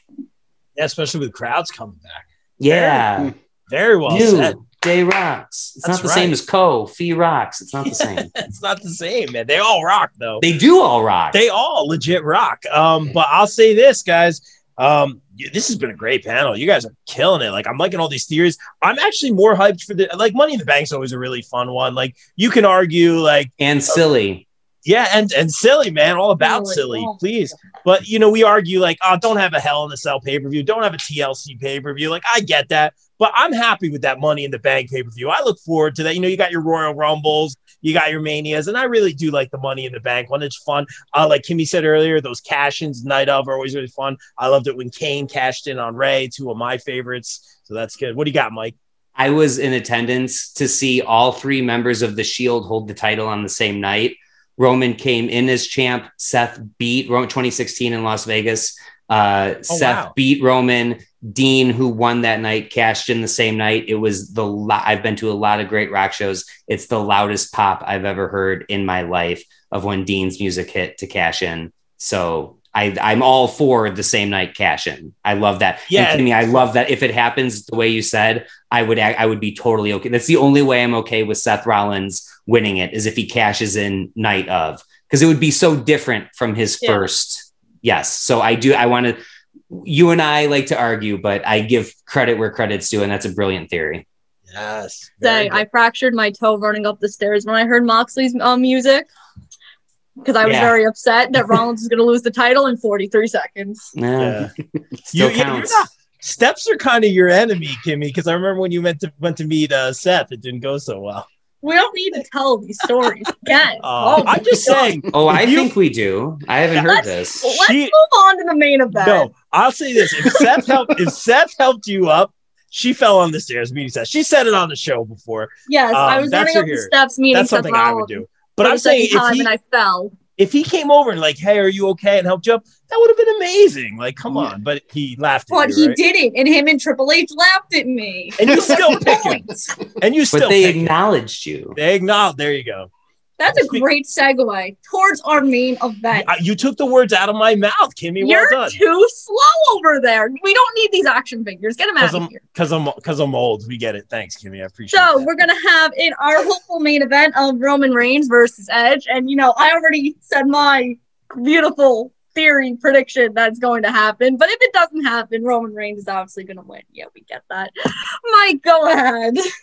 Speaker 2: Yeah, especially with crowds coming back.
Speaker 4: Yeah.
Speaker 2: Very, very well
Speaker 4: New
Speaker 2: said.
Speaker 4: Day rocks. It's
Speaker 2: That's
Speaker 4: not the
Speaker 2: right.
Speaker 4: same as Co. Fee rocks. It's not the same.
Speaker 2: It's not the same, man. They all rock, though.
Speaker 4: They do all rock.
Speaker 2: They all legit rock. Um, but I'll say this, guys. Um, this has been a great panel. You guys are killing it. Like, I'm liking all these theories. I'm actually more hyped for the, like, Money in the Bank's always a really fun one. Like, you can argue, like,
Speaker 4: and silly.
Speaker 2: Yeah, and and silly, man, all about
Speaker 3: Oh, like,
Speaker 2: silly,
Speaker 3: oh.
Speaker 2: please. But you know, we argue like, oh, don't have a Hell in a Cell pay per view, don't have a T L C pay per view. Like, I get that, but I'm happy with that Money in the Bank pay per view. I look forward to that. You know, you got your Royal Rumbles, you got your Manias, and I really do like the Money in the Bank one. It's fun. Uh, like Kimmy said earlier, those cash-ins night of are always really fun. I loved it when Kane cashed in on Ray, two of my favorites. So that's good. What do you got, Mike?
Speaker 4: I was in attendance to see all three members of the Shield hold the title on the same night. Roman came in as champ. Seth beat Roman twenty sixteen in Las Vegas. Uh,
Speaker 2: Oh,
Speaker 4: Seth
Speaker 2: wow.
Speaker 4: beat Roman. Dean, who won that night, cashed in the same night. It was the lo- I've been to a lot of great rock shows. It's the loudest pop I've ever heard in my life of when Dean's music hit to cash in. So I, I'm all for the same night cash in. I love that.
Speaker 2: Yeah.
Speaker 4: And Kimmy, I love that. If it happens the way you said, I would act, I would be totally okay. That's the only way I'm okay with Seth Rollins winning it, is if he cashes in night of, because it would be so different from his
Speaker 3: Yeah.
Speaker 4: first. Yes. So I do. I want to. You and I like to argue, but I give credit where credit's due, and that's a brilliant theory.
Speaker 2: Yes.
Speaker 3: Say, I fractured my toe running up the stairs when I heard Moxley's uh, music because I was
Speaker 4: Yeah.
Speaker 3: very upset that Rollins was going to lose the title in forty-three seconds.
Speaker 4: Yeah.
Speaker 2: Yeah.
Speaker 4: Still
Speaker 2: You- you-
Speaker 4: counts.
Speaker 2: you're not- Steps are kind of your enemy, Kimmy, because I remember when you went to went to meet uh, Seth, it didn't go so well.
Speaker 3: We don't need to tell these stories again.
Speaker 2: Uh,
Speaker 3: Oh my
Speaker 2: I'm just
Speaker 3: God.
Speaker 2: saying.
Speaker 4: Oh, I
Speaker 2: You-
Speaker 4: think we do. I haven't heard
Speaker 3: Let's,
Speaker 4: this.
Speaker 3: let's
Speaker 2: She-
Speaker 3: move on to the main event.
Speaker 2: No, I'll say this: if Seth helped, if Seth helped you up, she fell on the stairs. Meeting Seth, she said it on the show before.
Speaker 3: Yes,
Speaker 2: Um,
Speaker 3: I was
Speaker 2: that's
Speaker 3: running
Speaker 2: your
Speaker 3: up the
Speaker 2: hero.
Speaker 3: steps meeting
Speaker 2: That's
Speaker 3: Seth
Speaker 2: something I would
Speaker 3: Rollins
Speaker 2: do.
Speaker 3: for
Speaker 2: But I'm
Speaker 3: the second
Speaker 2: saying if
Speaker 3: time
Speaker 2: he
Speaker 3: and I fell.
Speaker 2: if he came over and like, hey, are you okay, and helped you up, that would have been amazing. Like, come
Speaker 4: Yeah.
Speaker 2: on. But he laughed at
Speaker 3: But
Speaker 2: you,
Speaker 3: he
Speaker 2: right?
Speaker 3: didn't, and him and Triple H laughed at me.
Speaker 2: And you
Speaker 3: What's
Speaker 2: still
Speaker 3: the
Speaker 2: pick him.
Speaker 3: point?
Speaker 2: And you
Speaker 4: But
Speaker 2: still
Speaker 4: they
Speaker 2: pick him.
Speaker 4: acknowledged you.
Speaker 2: They acknowledge. There you go.
Speaker 3: That's a
Speaker 2: Speak-
Speaker 3: great segue towards our main event.
Speaker 2: I- You took the words out of my mouth, Kimmy. Well
Speaker 3: You're
Speaker 2: done.
Speaker 3: too slow over there. We don't need these action figures. Get them out
Speaker 2: Because
Speaker 3: of
Speaker 2: I'm
Speaker 3: here.
Speaker 2: because I'm because I'm old. We get it. Thanks, Kimmy. I appreciate
Speaker 3: So
Speaker 2: that.
Speaker 3: we're gonna have in our hopeful main event of Roman Reigns versus Edge, and you know I already said my beautiful theory prediction that's going to happen. But if it doesn't happen, Roman Reigns is obviously gonna win. Yeah, we get that. Mike, go ahead.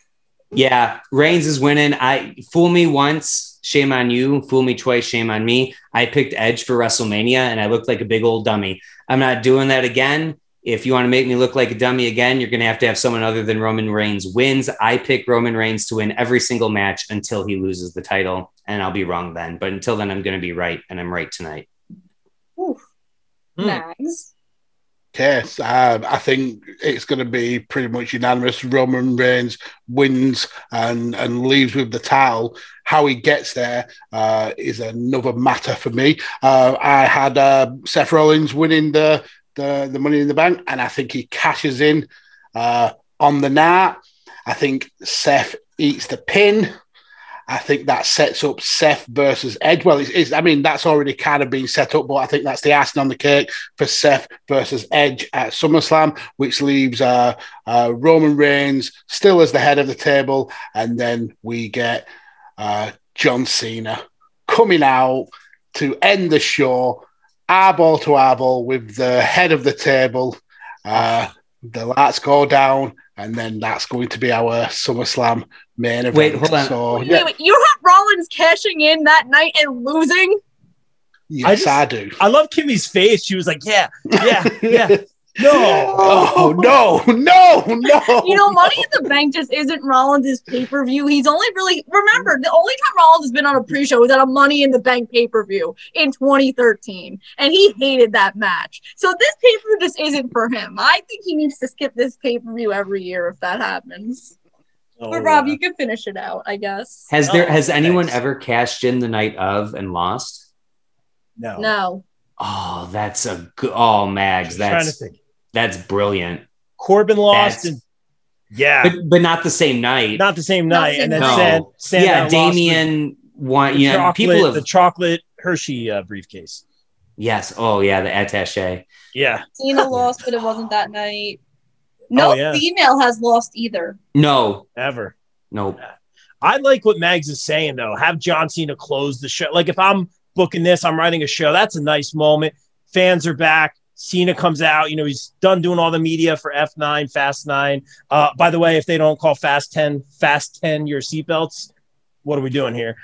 Speaker 4: Yeah, Reigns is winning. I fool me once, shame on you. Fool me twice, shame on me. I picked Edge for WrestleMania, and I looked like a big old dummy. I'm not doing that again. If you want to make me look like a dummy again, you're going to have to have someone other than Roman Reigns wins. I pick Roman Reigns to win every single match until he loses the title, and I'll be wrong then. But until then, I'm going to be right, and I'm right tonight.
Speaker 3: Oof.
Speaker 2: Hmm.
Speaker 3: Mags.
Speaker 5: Yes, uh, I think it's going to be pretty much unanimous. Roman Reigns wins and, and leaves with the title. How he gets there uh, is another matter for me. Uh, I had uh, Seth Rollins winning the, the, the Money in the Bank, and I think he cashes in uh, on the night. I think Seth eats the pin. I think that sets up Seth versus Edge. Well, it's, it's, I mean, that's already kind of been set up, but I think that's the icing on the cake for Seth versus Edge at SummerSlam, which leaves uh, uh, Roman Reigns still as the head of the table. And then we get uh, John Cena coming out to end the show, eyeball to eyeball with the head of the table. Uh, the lights go down, and then that's going to be our SummerSlam main event.
Speaker 4: Wait, hold on.
Speaker 5: So,
Speaker 3: Wait,
Speaker 5: yeah.
Speaker 3: wait, wait. You have Rollins cashing in that night and losing?
Speaker 5: Yes,
Speaker 2: I just-
Speaker 5: I do.
Speaker 2: I love Kimmy's face. She was like, yeah, yeah, yeah. No.
Speaker 5: Oh, no, no, no.
Speaker 3: You know, Money in the Bank just isn't Rollins' pay-per-view. He's only really, remember, the only time Rollins has been on a pre-show was at a Money in the Bank pay-per-view in twenty thirteen, and he hated that match. So this pay-per-view just isn't for him. I think he needs to skip this pay-per-view every year if that happens.
Speaker 2: Oh,
Speaker 3: But Rob,
Speaker 2: yeah.
Speaker 3: you can finish it out, I guess.
Speaker 4: Has there
Speaker 2: Oh,
Speaker 4: has anyone
Speaker 2: thanks.
Speaker 4: ever cashed in the night of and lost?
Speaker 2: No.
Speaker 3: No.
Speaker 4: Oh, that's a good. Oh, Mags,
Speaker 2: Just trying to
Speaker 4: that's
Speaker 2: think.
Speaker 4: that's brilliant.
Speaker 2: Corbin lost,
Speaker 4: That's-
Speaker 2: and yeah,
Speaker 4: But but not the same night.
Speaker 2: not the same
Speaker 3: Not
Speaker 2: night.
Speaker 3: the
Speaker 2: And
Speaker 3: same
Speaker 2: then
Speaker 4: No.
Speaker 2: San, Sandown
Speaker 4: yeah,
Speaker 2: lost
Speaker 4: Damien won.
Speaker 2: with the
Speaker 4: Yeah,
Speaker 2: chocolate,
Speaker 4: people have.
Speaker 2: the chocolate Hershey uh, briefcase.
Speaker 4: Yes. Oh, yeah, the attaché.
Speaker 2: Yeah,
Speaker 3: Cena lost, but it wasn't that night. No
Speaker 2: Oh, yeah.
Speaker 3: female has lost either.
Speaker 4: No,
Speaker 2: ever.
Speaker 4: no.
Speaker 2: I like what Mags is saying though. Have John Cena close the show. Like if I'm booking this, I'm writing a show. That's a nice moment. Fans are back. Cena comes out. You know, he's done doing all the media for F nine, Fast nine. Uh, by the way, if they don't call Fast ten, Fast ten your seatbelts, what are we doing here?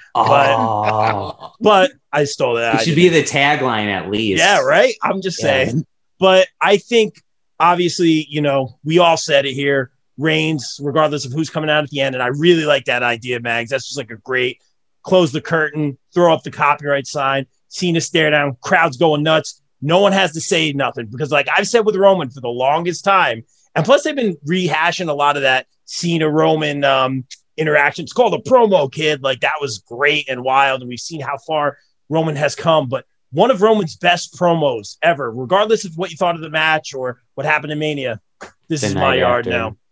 Speaker 4: Oh,
Speaker 2: But I stole that.
Speaker 4: it should be the tagline at least.
Speaker 2: Yeah, right. I'm just
Speaker 4: Yeah.
Speaker 2: saying. But I think obviously, you know, we all said it here. Reigns, regardless of who's coming out at the end, and I really like that idea, Mags. That's just like a great close the curtain, throw up the copyright sign, Cena stare down, crowd's going nuts. No one has to say nothing because, like I've said with Roman for the longest time, and plus they've been rehashing a lot of that Cena Roman um, interaction. It's called a promo, kid. Like that was great and wild, and we've seen how far Roman has come. But one of Roman's best promos ever, regardless of what you thought of the match or what happened in Mania. This
Speaker 4: The
Speaker 2: is
Speaker 4: night
Speaker 2: my yard
Speaker 4: after.
Speaker 2: now.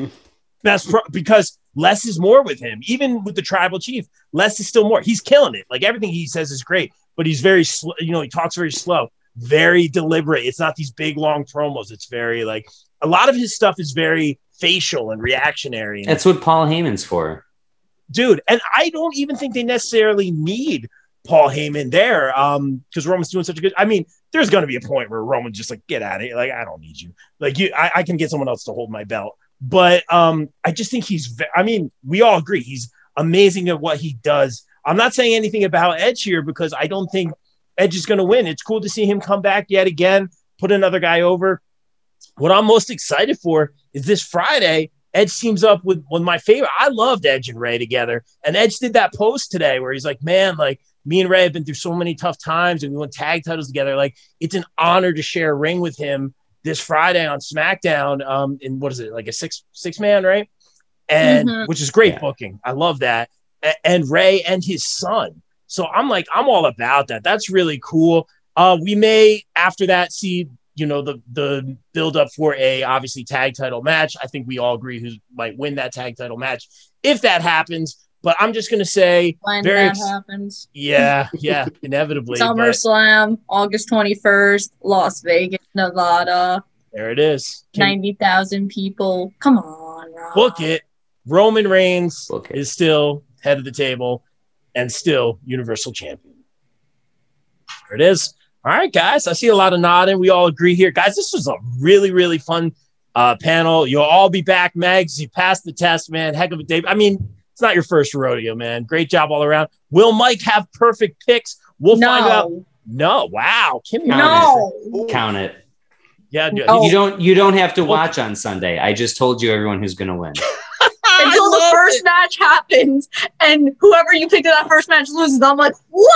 Speaker 2: Best pro- because less is more with him. Even with the tribal chief, less is still more. He's killing it. Like everything he says is great, but he's very slow. You know, he talks very slow, very deliberate. It's not these big long promos. It's very like a lot of his stuff is very facial and reactionary. And,
Speaker 4: That's what Paul Heyman's for.
Speaker 2: dude, and I don't even think they necessarily need Paul Heyman there um because Roman's doing such a good. I mean, there's going to be a point where Roman's just like, get out of here. Like I don't need you. Like you, I, I can get someone else to hold my belt. But um, I just think he's, ve- I mean, we all agree he's amazing at what he does. I'm not saying anything about Edge here because I don't think Edge is going to win. It's cool to see him come back yet again, put another guy over. What I'm most excited for is this Friday, Edge teams up with one of my favorite. I loved Edge and Ray together. And Edge did that post today where he's like, man, like me and Ray have been through so many tough times and we won tag titles together. Like it's an honor to share a ring with him this Friday on SmackDown. Um, in what is it, like a six six man, right? And
Speaker 3: Mhm.
Speaker 2: which is great
Speaker 4: Yeah.
Speaker 2: booking. I love that. A- and Ray and his son. So I'm like, I'm all about that. That's really cool. Uh, we may after that see, you know, the the build up for a obviously tag title match. I think we all agree who might win that tag title match if that happens. But I'm just gonna say,
Speaker 3: When
Speaker 2: Very
Speaker 3: that
Speaker 2: ex-
Speaker 3: happens.
Speaker 2: yeah, yeah, inevitably. but
Speaker 3: SummerSlam, August twenty-first, Las Vegas, Nevada,
Speaker 2: there it is. Can-
Speaker 3: ninety thousand people. Come on, Rob.
Speaker 2: book it. Roman Reigns
Speaker 4: Book it.
Speaker 2: is still head of the table and still Universal Champion. There it is. All right, guys. I see a lot of nodding. We all agree here. Guys, this was a really, really fun uh, panel. You'll all be back, Megs. You passed the test, man. Heck of a day. I mean, it's not your first rodeo, man. Great job all around. Will Mike have perfect picks? We'll
Speaker 3: no.
Speaker 2: find out. No. Wow. Kimmy.
Speaker 3: No.
Speaker 4: Count it.
Speaker 2: Yeah.
Speaker 3: Oh.
Speaker 4: You don't. You don't have to watch on Sunday. I just told you everyone who's going to win.
Speaker 3: Until the first it. match happens, and whoever you picked in that first match loses, I'm like,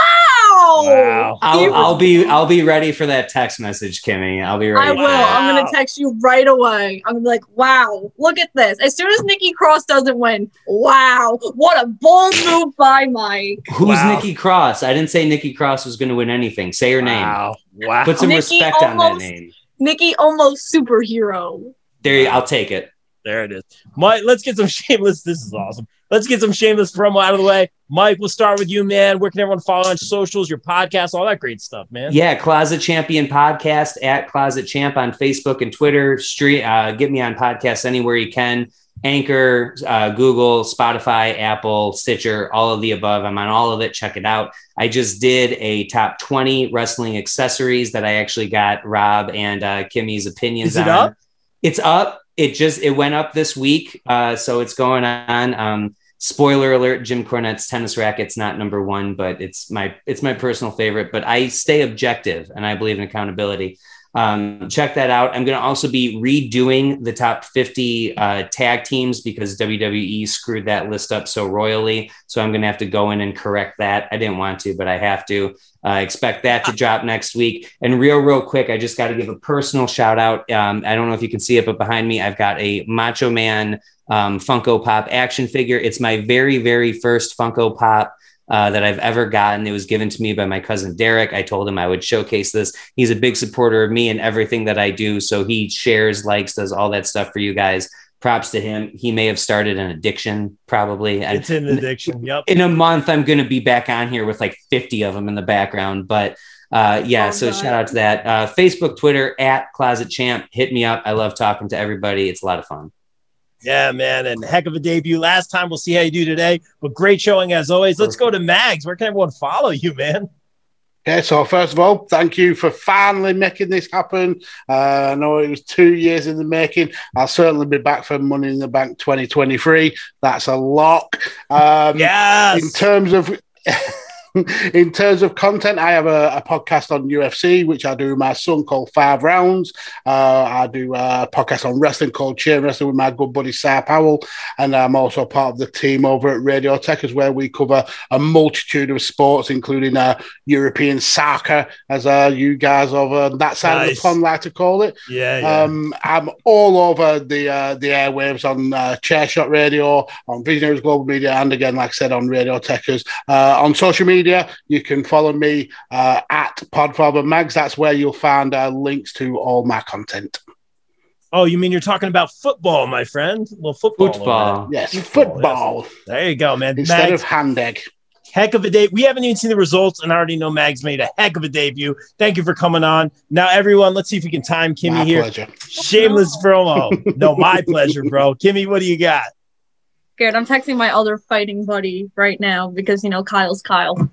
Speaker 3: wow!
Speaker 2: Wow.
Speaker 4: I'll, I'll be I'll be ready for that text message, Kimmy. I'll be ready.
Speaker 3: I will.
Speaker 2: Wow.
Speaker 3: I'm gonna text you right away. I'm gonna be like, wow, look at this. As soon as Nikki Cross doesn't win, wow, what a bold move by Mike.
Speaker 4: Who's
Speaker 2: Wow.
Speaker 4: Nikki Cross? I didn't say Nikki Cross was going to win anything. Say her name.
Speaker 2: Wow. Wow.
Speaker 4: Put some
Speaker 3: Nikki
Speaker 4: respect on that
Speaker 3: almost-
Speaker 4: name.
Speaker 3: Nikki almost superhero.
Speaker 4: There, you, I'll take it.
Speaker 2: There it is. Mike, let's get some shameless. This is awesome. Let's get some shameless promo out of the way. Mike, we'll start with you, man. Where can everyone follow on socials, your podcast, all that great stuff, man?
Speaker 4: Yeah, Closet Champion Podcast at Closet Champ on Facebook and Twitter. Street, uh, get me on podcasts anywhere you can. Anchor, uh, Google, Spotify, Apple, Stitcher, all of the above. I'm on all of it. Check it out. I just did a top twenty wrestling accessories that I actually got Rob and uh, Kimmy's opinions
Speaker 2: Is it
Speaker 4: on.
Speaker 2: up?
Speaker 4: It's up. It just, it went up this week. Uh, so it's going on. Um, spoiler alert, Jim Cornette's tennis racket's not number one, but it's my, it's my personal favorite, but I stay objective and I believe in accountability. Um, check that out. I'm going to also be redoing the top fifty uh, tag teams because W W E screwed that list up so royally. So I'm going to have to go in and correct that. I didn't want to, but I have to. Uh, expect that to drop next week. And real, real quick, I just got to give a personal shout out. Um, I don't know if you can see it, but behind me, I've got a Macho Man um, Funko Pop action figure. It's my very, very first Funko Pop Uh, that I've ever gotten. It was given to me by my cousin Derek. I told him I would showcase this. He's a big supporter of me and everything that I do. So he shares, likes, does all that stuff for you guys. Props to him. He may have started an addiction, probably.
Speaker 2: It's an addiction. Yep.
Speaker 4: In a month, I'm going to be back on here with like fifty of them in the background. But uh, yeah,
Speaker 3: Oh,
Speaker 4: so
Speaker 3: God.
Speaker 4: shout out to that. Uh, Facebook, Twitter, at Closet Champ. Hit me up. I love talking to everybody. It's a lot of fun.
Speaker 2: Yeah, man. And heck of a debut last time. We'll see how you do today. But great showing as always. Let's go to Mags. Where can everyone follow you, man?
Speaker 5: Yeah, so first of all, thank you for finally making this happen. Uh, I know it was two years in the making. I'll certainly be back for Money in the Bank twenty twenty-three. That's a lock. Um,
Speaker 2: Yes.
Speaker 5: In terms of... In terms of content, I have a, a podcast on U F C, which I do with my son called Five Rounds. Uh, I do a podcast on wrestling called Chain Wrestling with my good buddy, Si Powell. And I'm also part of the team over at Radio Tech, where we cover a multitude of sports, including uh, European soccer, as uh, you guys over that side
Speaker 2: Nice.
Speaker 5: of the pond like to call it.
Speaker 2: Yeah, yeah.
Speaker 5: Um, I'm all over the uh, the airwaves on uh, Chairshot Radio, on Visionaries Global Media, and again, like I said, on Radio Techers. Uh, on social media, you can follow me uh, at Podfather Mags. That's where you'll find uh, links to all my content.
Speaker 2: Oh, you mean you're talking about football, my friend? Well, football.
Speaker 4: Football.
Speaker 5: Yes,
Speaker 2: Football,
Speaker 5: football,
Speaker 2: yes. There you go, man.
Speaker 5: instead
Speaker 2: Mags,
Speaker 5: of hand egg.
Speaker 2: heck of a day. We haven't even seen the results, and I already know Mags made a heck of a debut. Thank you for coming on. Now, everyone, let's see if we can time Kimmy
Speaker 5: My
Speaker 2: here.
Speaker 5: pleasure.
Speaker 2: Shameless promo. No, my pleasure, bro. Kimmy, what do you got?
Speaker 3: Scared. I'm texting my other fighting buddy right now because, you know, Kyle's Kyle.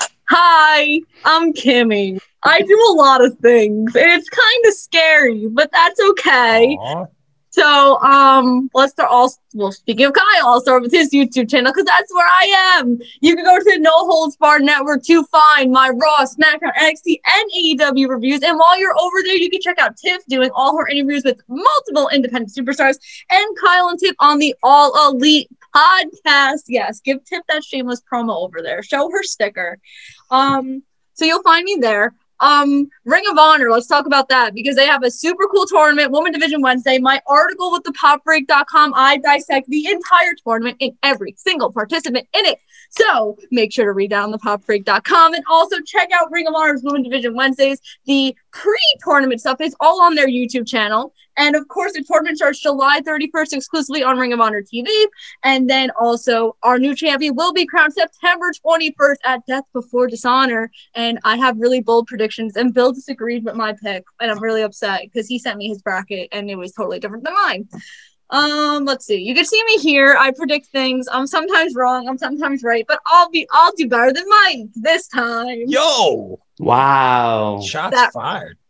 Speaker 3: Hi, I'm Kimmy. I do a lot of things, and it's kind of scary, but that's okay.
Speaker 2: Aw.
Speaker 3: So, um, let's start all, well, speaking of Kyle, I'll start with his YouTube channel because that's where I am. You can go to the No Holds Barred Network to find my Raw, SmackDown, N X T, and A E W reviews. And while you're over there, you can check out Tiff doing all her interviews with multiple independent superstars and Kyle and Tiff on the All Elite podcast. Yes, give Tiff that shameless promo over there. Show her sticker. Um, so you'll find me there. Um, Ring of Honor, let's talk about that because they have a super cool tournament, Women Division Wednesday. My article with the pop break dot com, I dissect the entire tournament and every single participant in it. So make sure to read that on the pop break dot com and also check out Ring of Honor's Women Division Wednesdays. The pre-tournament stuff is all on their YouTube channel. And of course, the tournament starts July thirty-first exclusively on Ring of Honor T V. And then also our new champion will be crowned September twenty-first at Death Before Dishonor. And I have really bold predictions, and Bill disagreed with my pick. And I'm really upset because he sent me his bracket and it was totally different than mine. Um, let's see. You can see me here. I predict things. I'm sometimes wrong. I'm sometimes right, but I'll be I'll do better than Mike this time.
Speaker 2: Yo,
Speaker 4: Wow.
Speaker 2: shots
Speaker 3: That-
Speaker 2: fired.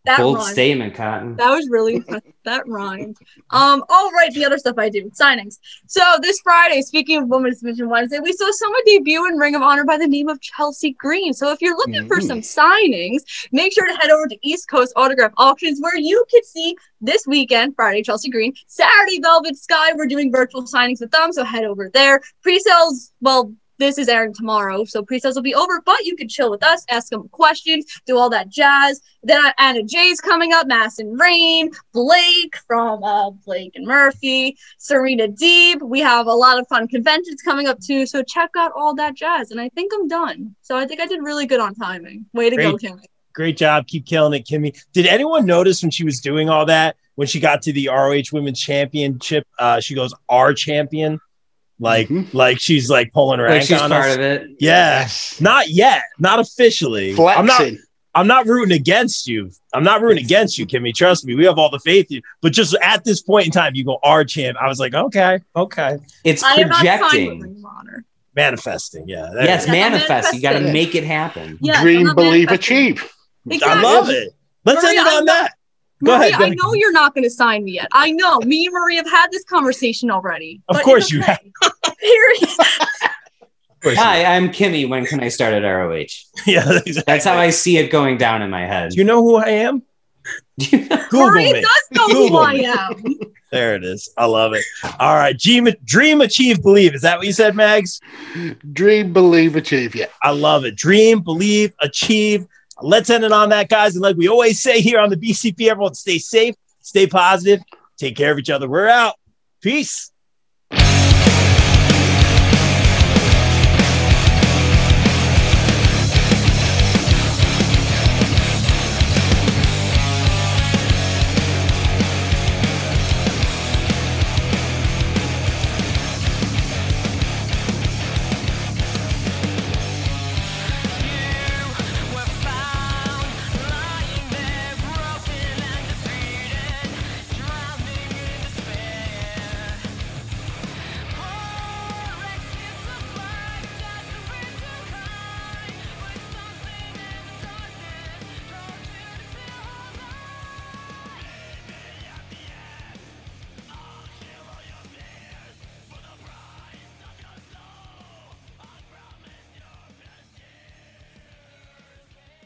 Speaker 3: That
Speaker 4: Bold
Speaker 3: rhymed.
Speaker 4: statement, Cotton.
Speaker 3: That was really that rhymed. Um, all right, the other stuff I do, signings. So this Friday, speaking of Women's Division Wednesday, we saw someone debut in Ring of Honor by the name of Chelsea Green. So if you're looking mm-hmm. for some signings, make sure to head over to East Coast Autograph Auctions, where you can see this weekend, Friday, Chelsea Green, Saturday, Velvet Sky. We're doing virtual signings with them, so head over there. Pre-sales, well, this is airing tomorrow, so pre-sales will be over, but you can chill with us, ask them questions, do all that jazz. Then Anna Jay's coming up, Mass and Rain, Blake from uh, Blake and Murphy, Serena Deeb. We have a lot of fun conventions coming up too, so check out all that jazz. And I think I'm done. So I think I did really good on timing. Way to
Speaker 2: Great.
Speaker 3: go, Kimmy.
Speaker 2: Great job. Keep killing it, Kimmy. Did anyone notice when she was doing all that, when she got to the R O H Women's Championship, uh, she goes, our champion? Like, mm-hmm. like she's like pulling her
Speaker 4: like
Speaker 2: rank
Speaker 4: she's
Speaker 2: on
Speaker 4: part
Speaker 2: us.
Speaker 4: of it.
Speaker 2: Yeah.
Speaker 5: Yes.
Speaker 2: Not yet. Not officially.
Speaker 5: Flexing.
Speaker 2: I'm not I'm not rooting against you. I'm not rooting against you, Kimmy. Trust me. We have all the faith in you. But just at this point in time, you go our champ. I was like, okay, okay.
Speaker 4: It's
Speaker 3: I
Speaker 4: projecting.
Speaker 2: Manifesting, yeah.
Speaker 4: Yes,
Speaker 3: yeah,
Speaker 4: manifest. You got to make it happen.
Speaker 3: Yes,
Speaker 5: Dream, believe, achieve.
Speaker 3: Exactly.
Speaker 2: I love it. Let's
Speaker 3: Maria,
Speaker 2: end it on
Speaker 3: know,
Speaker 2: that. Go
Speaker 3: Maria,
Speaker 2: ahead. Go
Speaker 3: I
Speaker 2: ahead.
Speaker 3: know you're not going to sign me yet. I know. Me and Maria have had this conversation already.
Speaker 2: Of course you have.
Speaker 3: Period.
Speaker 4: Hi, I'm Kimmy. When can I start at R O H?
Speaker 2: Yeah, exactly.
Speaker 4: That's how I see it going down in my head.
Speaker 2: Do you know who I am? Google
Speaker 3: Maria
Speaker 2: me.
Speaker 3: does know
Speaker 2: Google
Speaker 3: who I
Speaker 2: me.
Speaker 3: am.
Speaker 2: There it is. I love it. All right. Dream, dream, achieve, believe. Is that what you said, Mags?
Speaker 5: Dream, believe, achieve. Yeah.
Speaker 2: I love it. Dream, believe, achieve. Let's end it on that, guys. And like we always say here on the B C P, everyone stay safe, stay positive, take care of each other. We're out. Peace.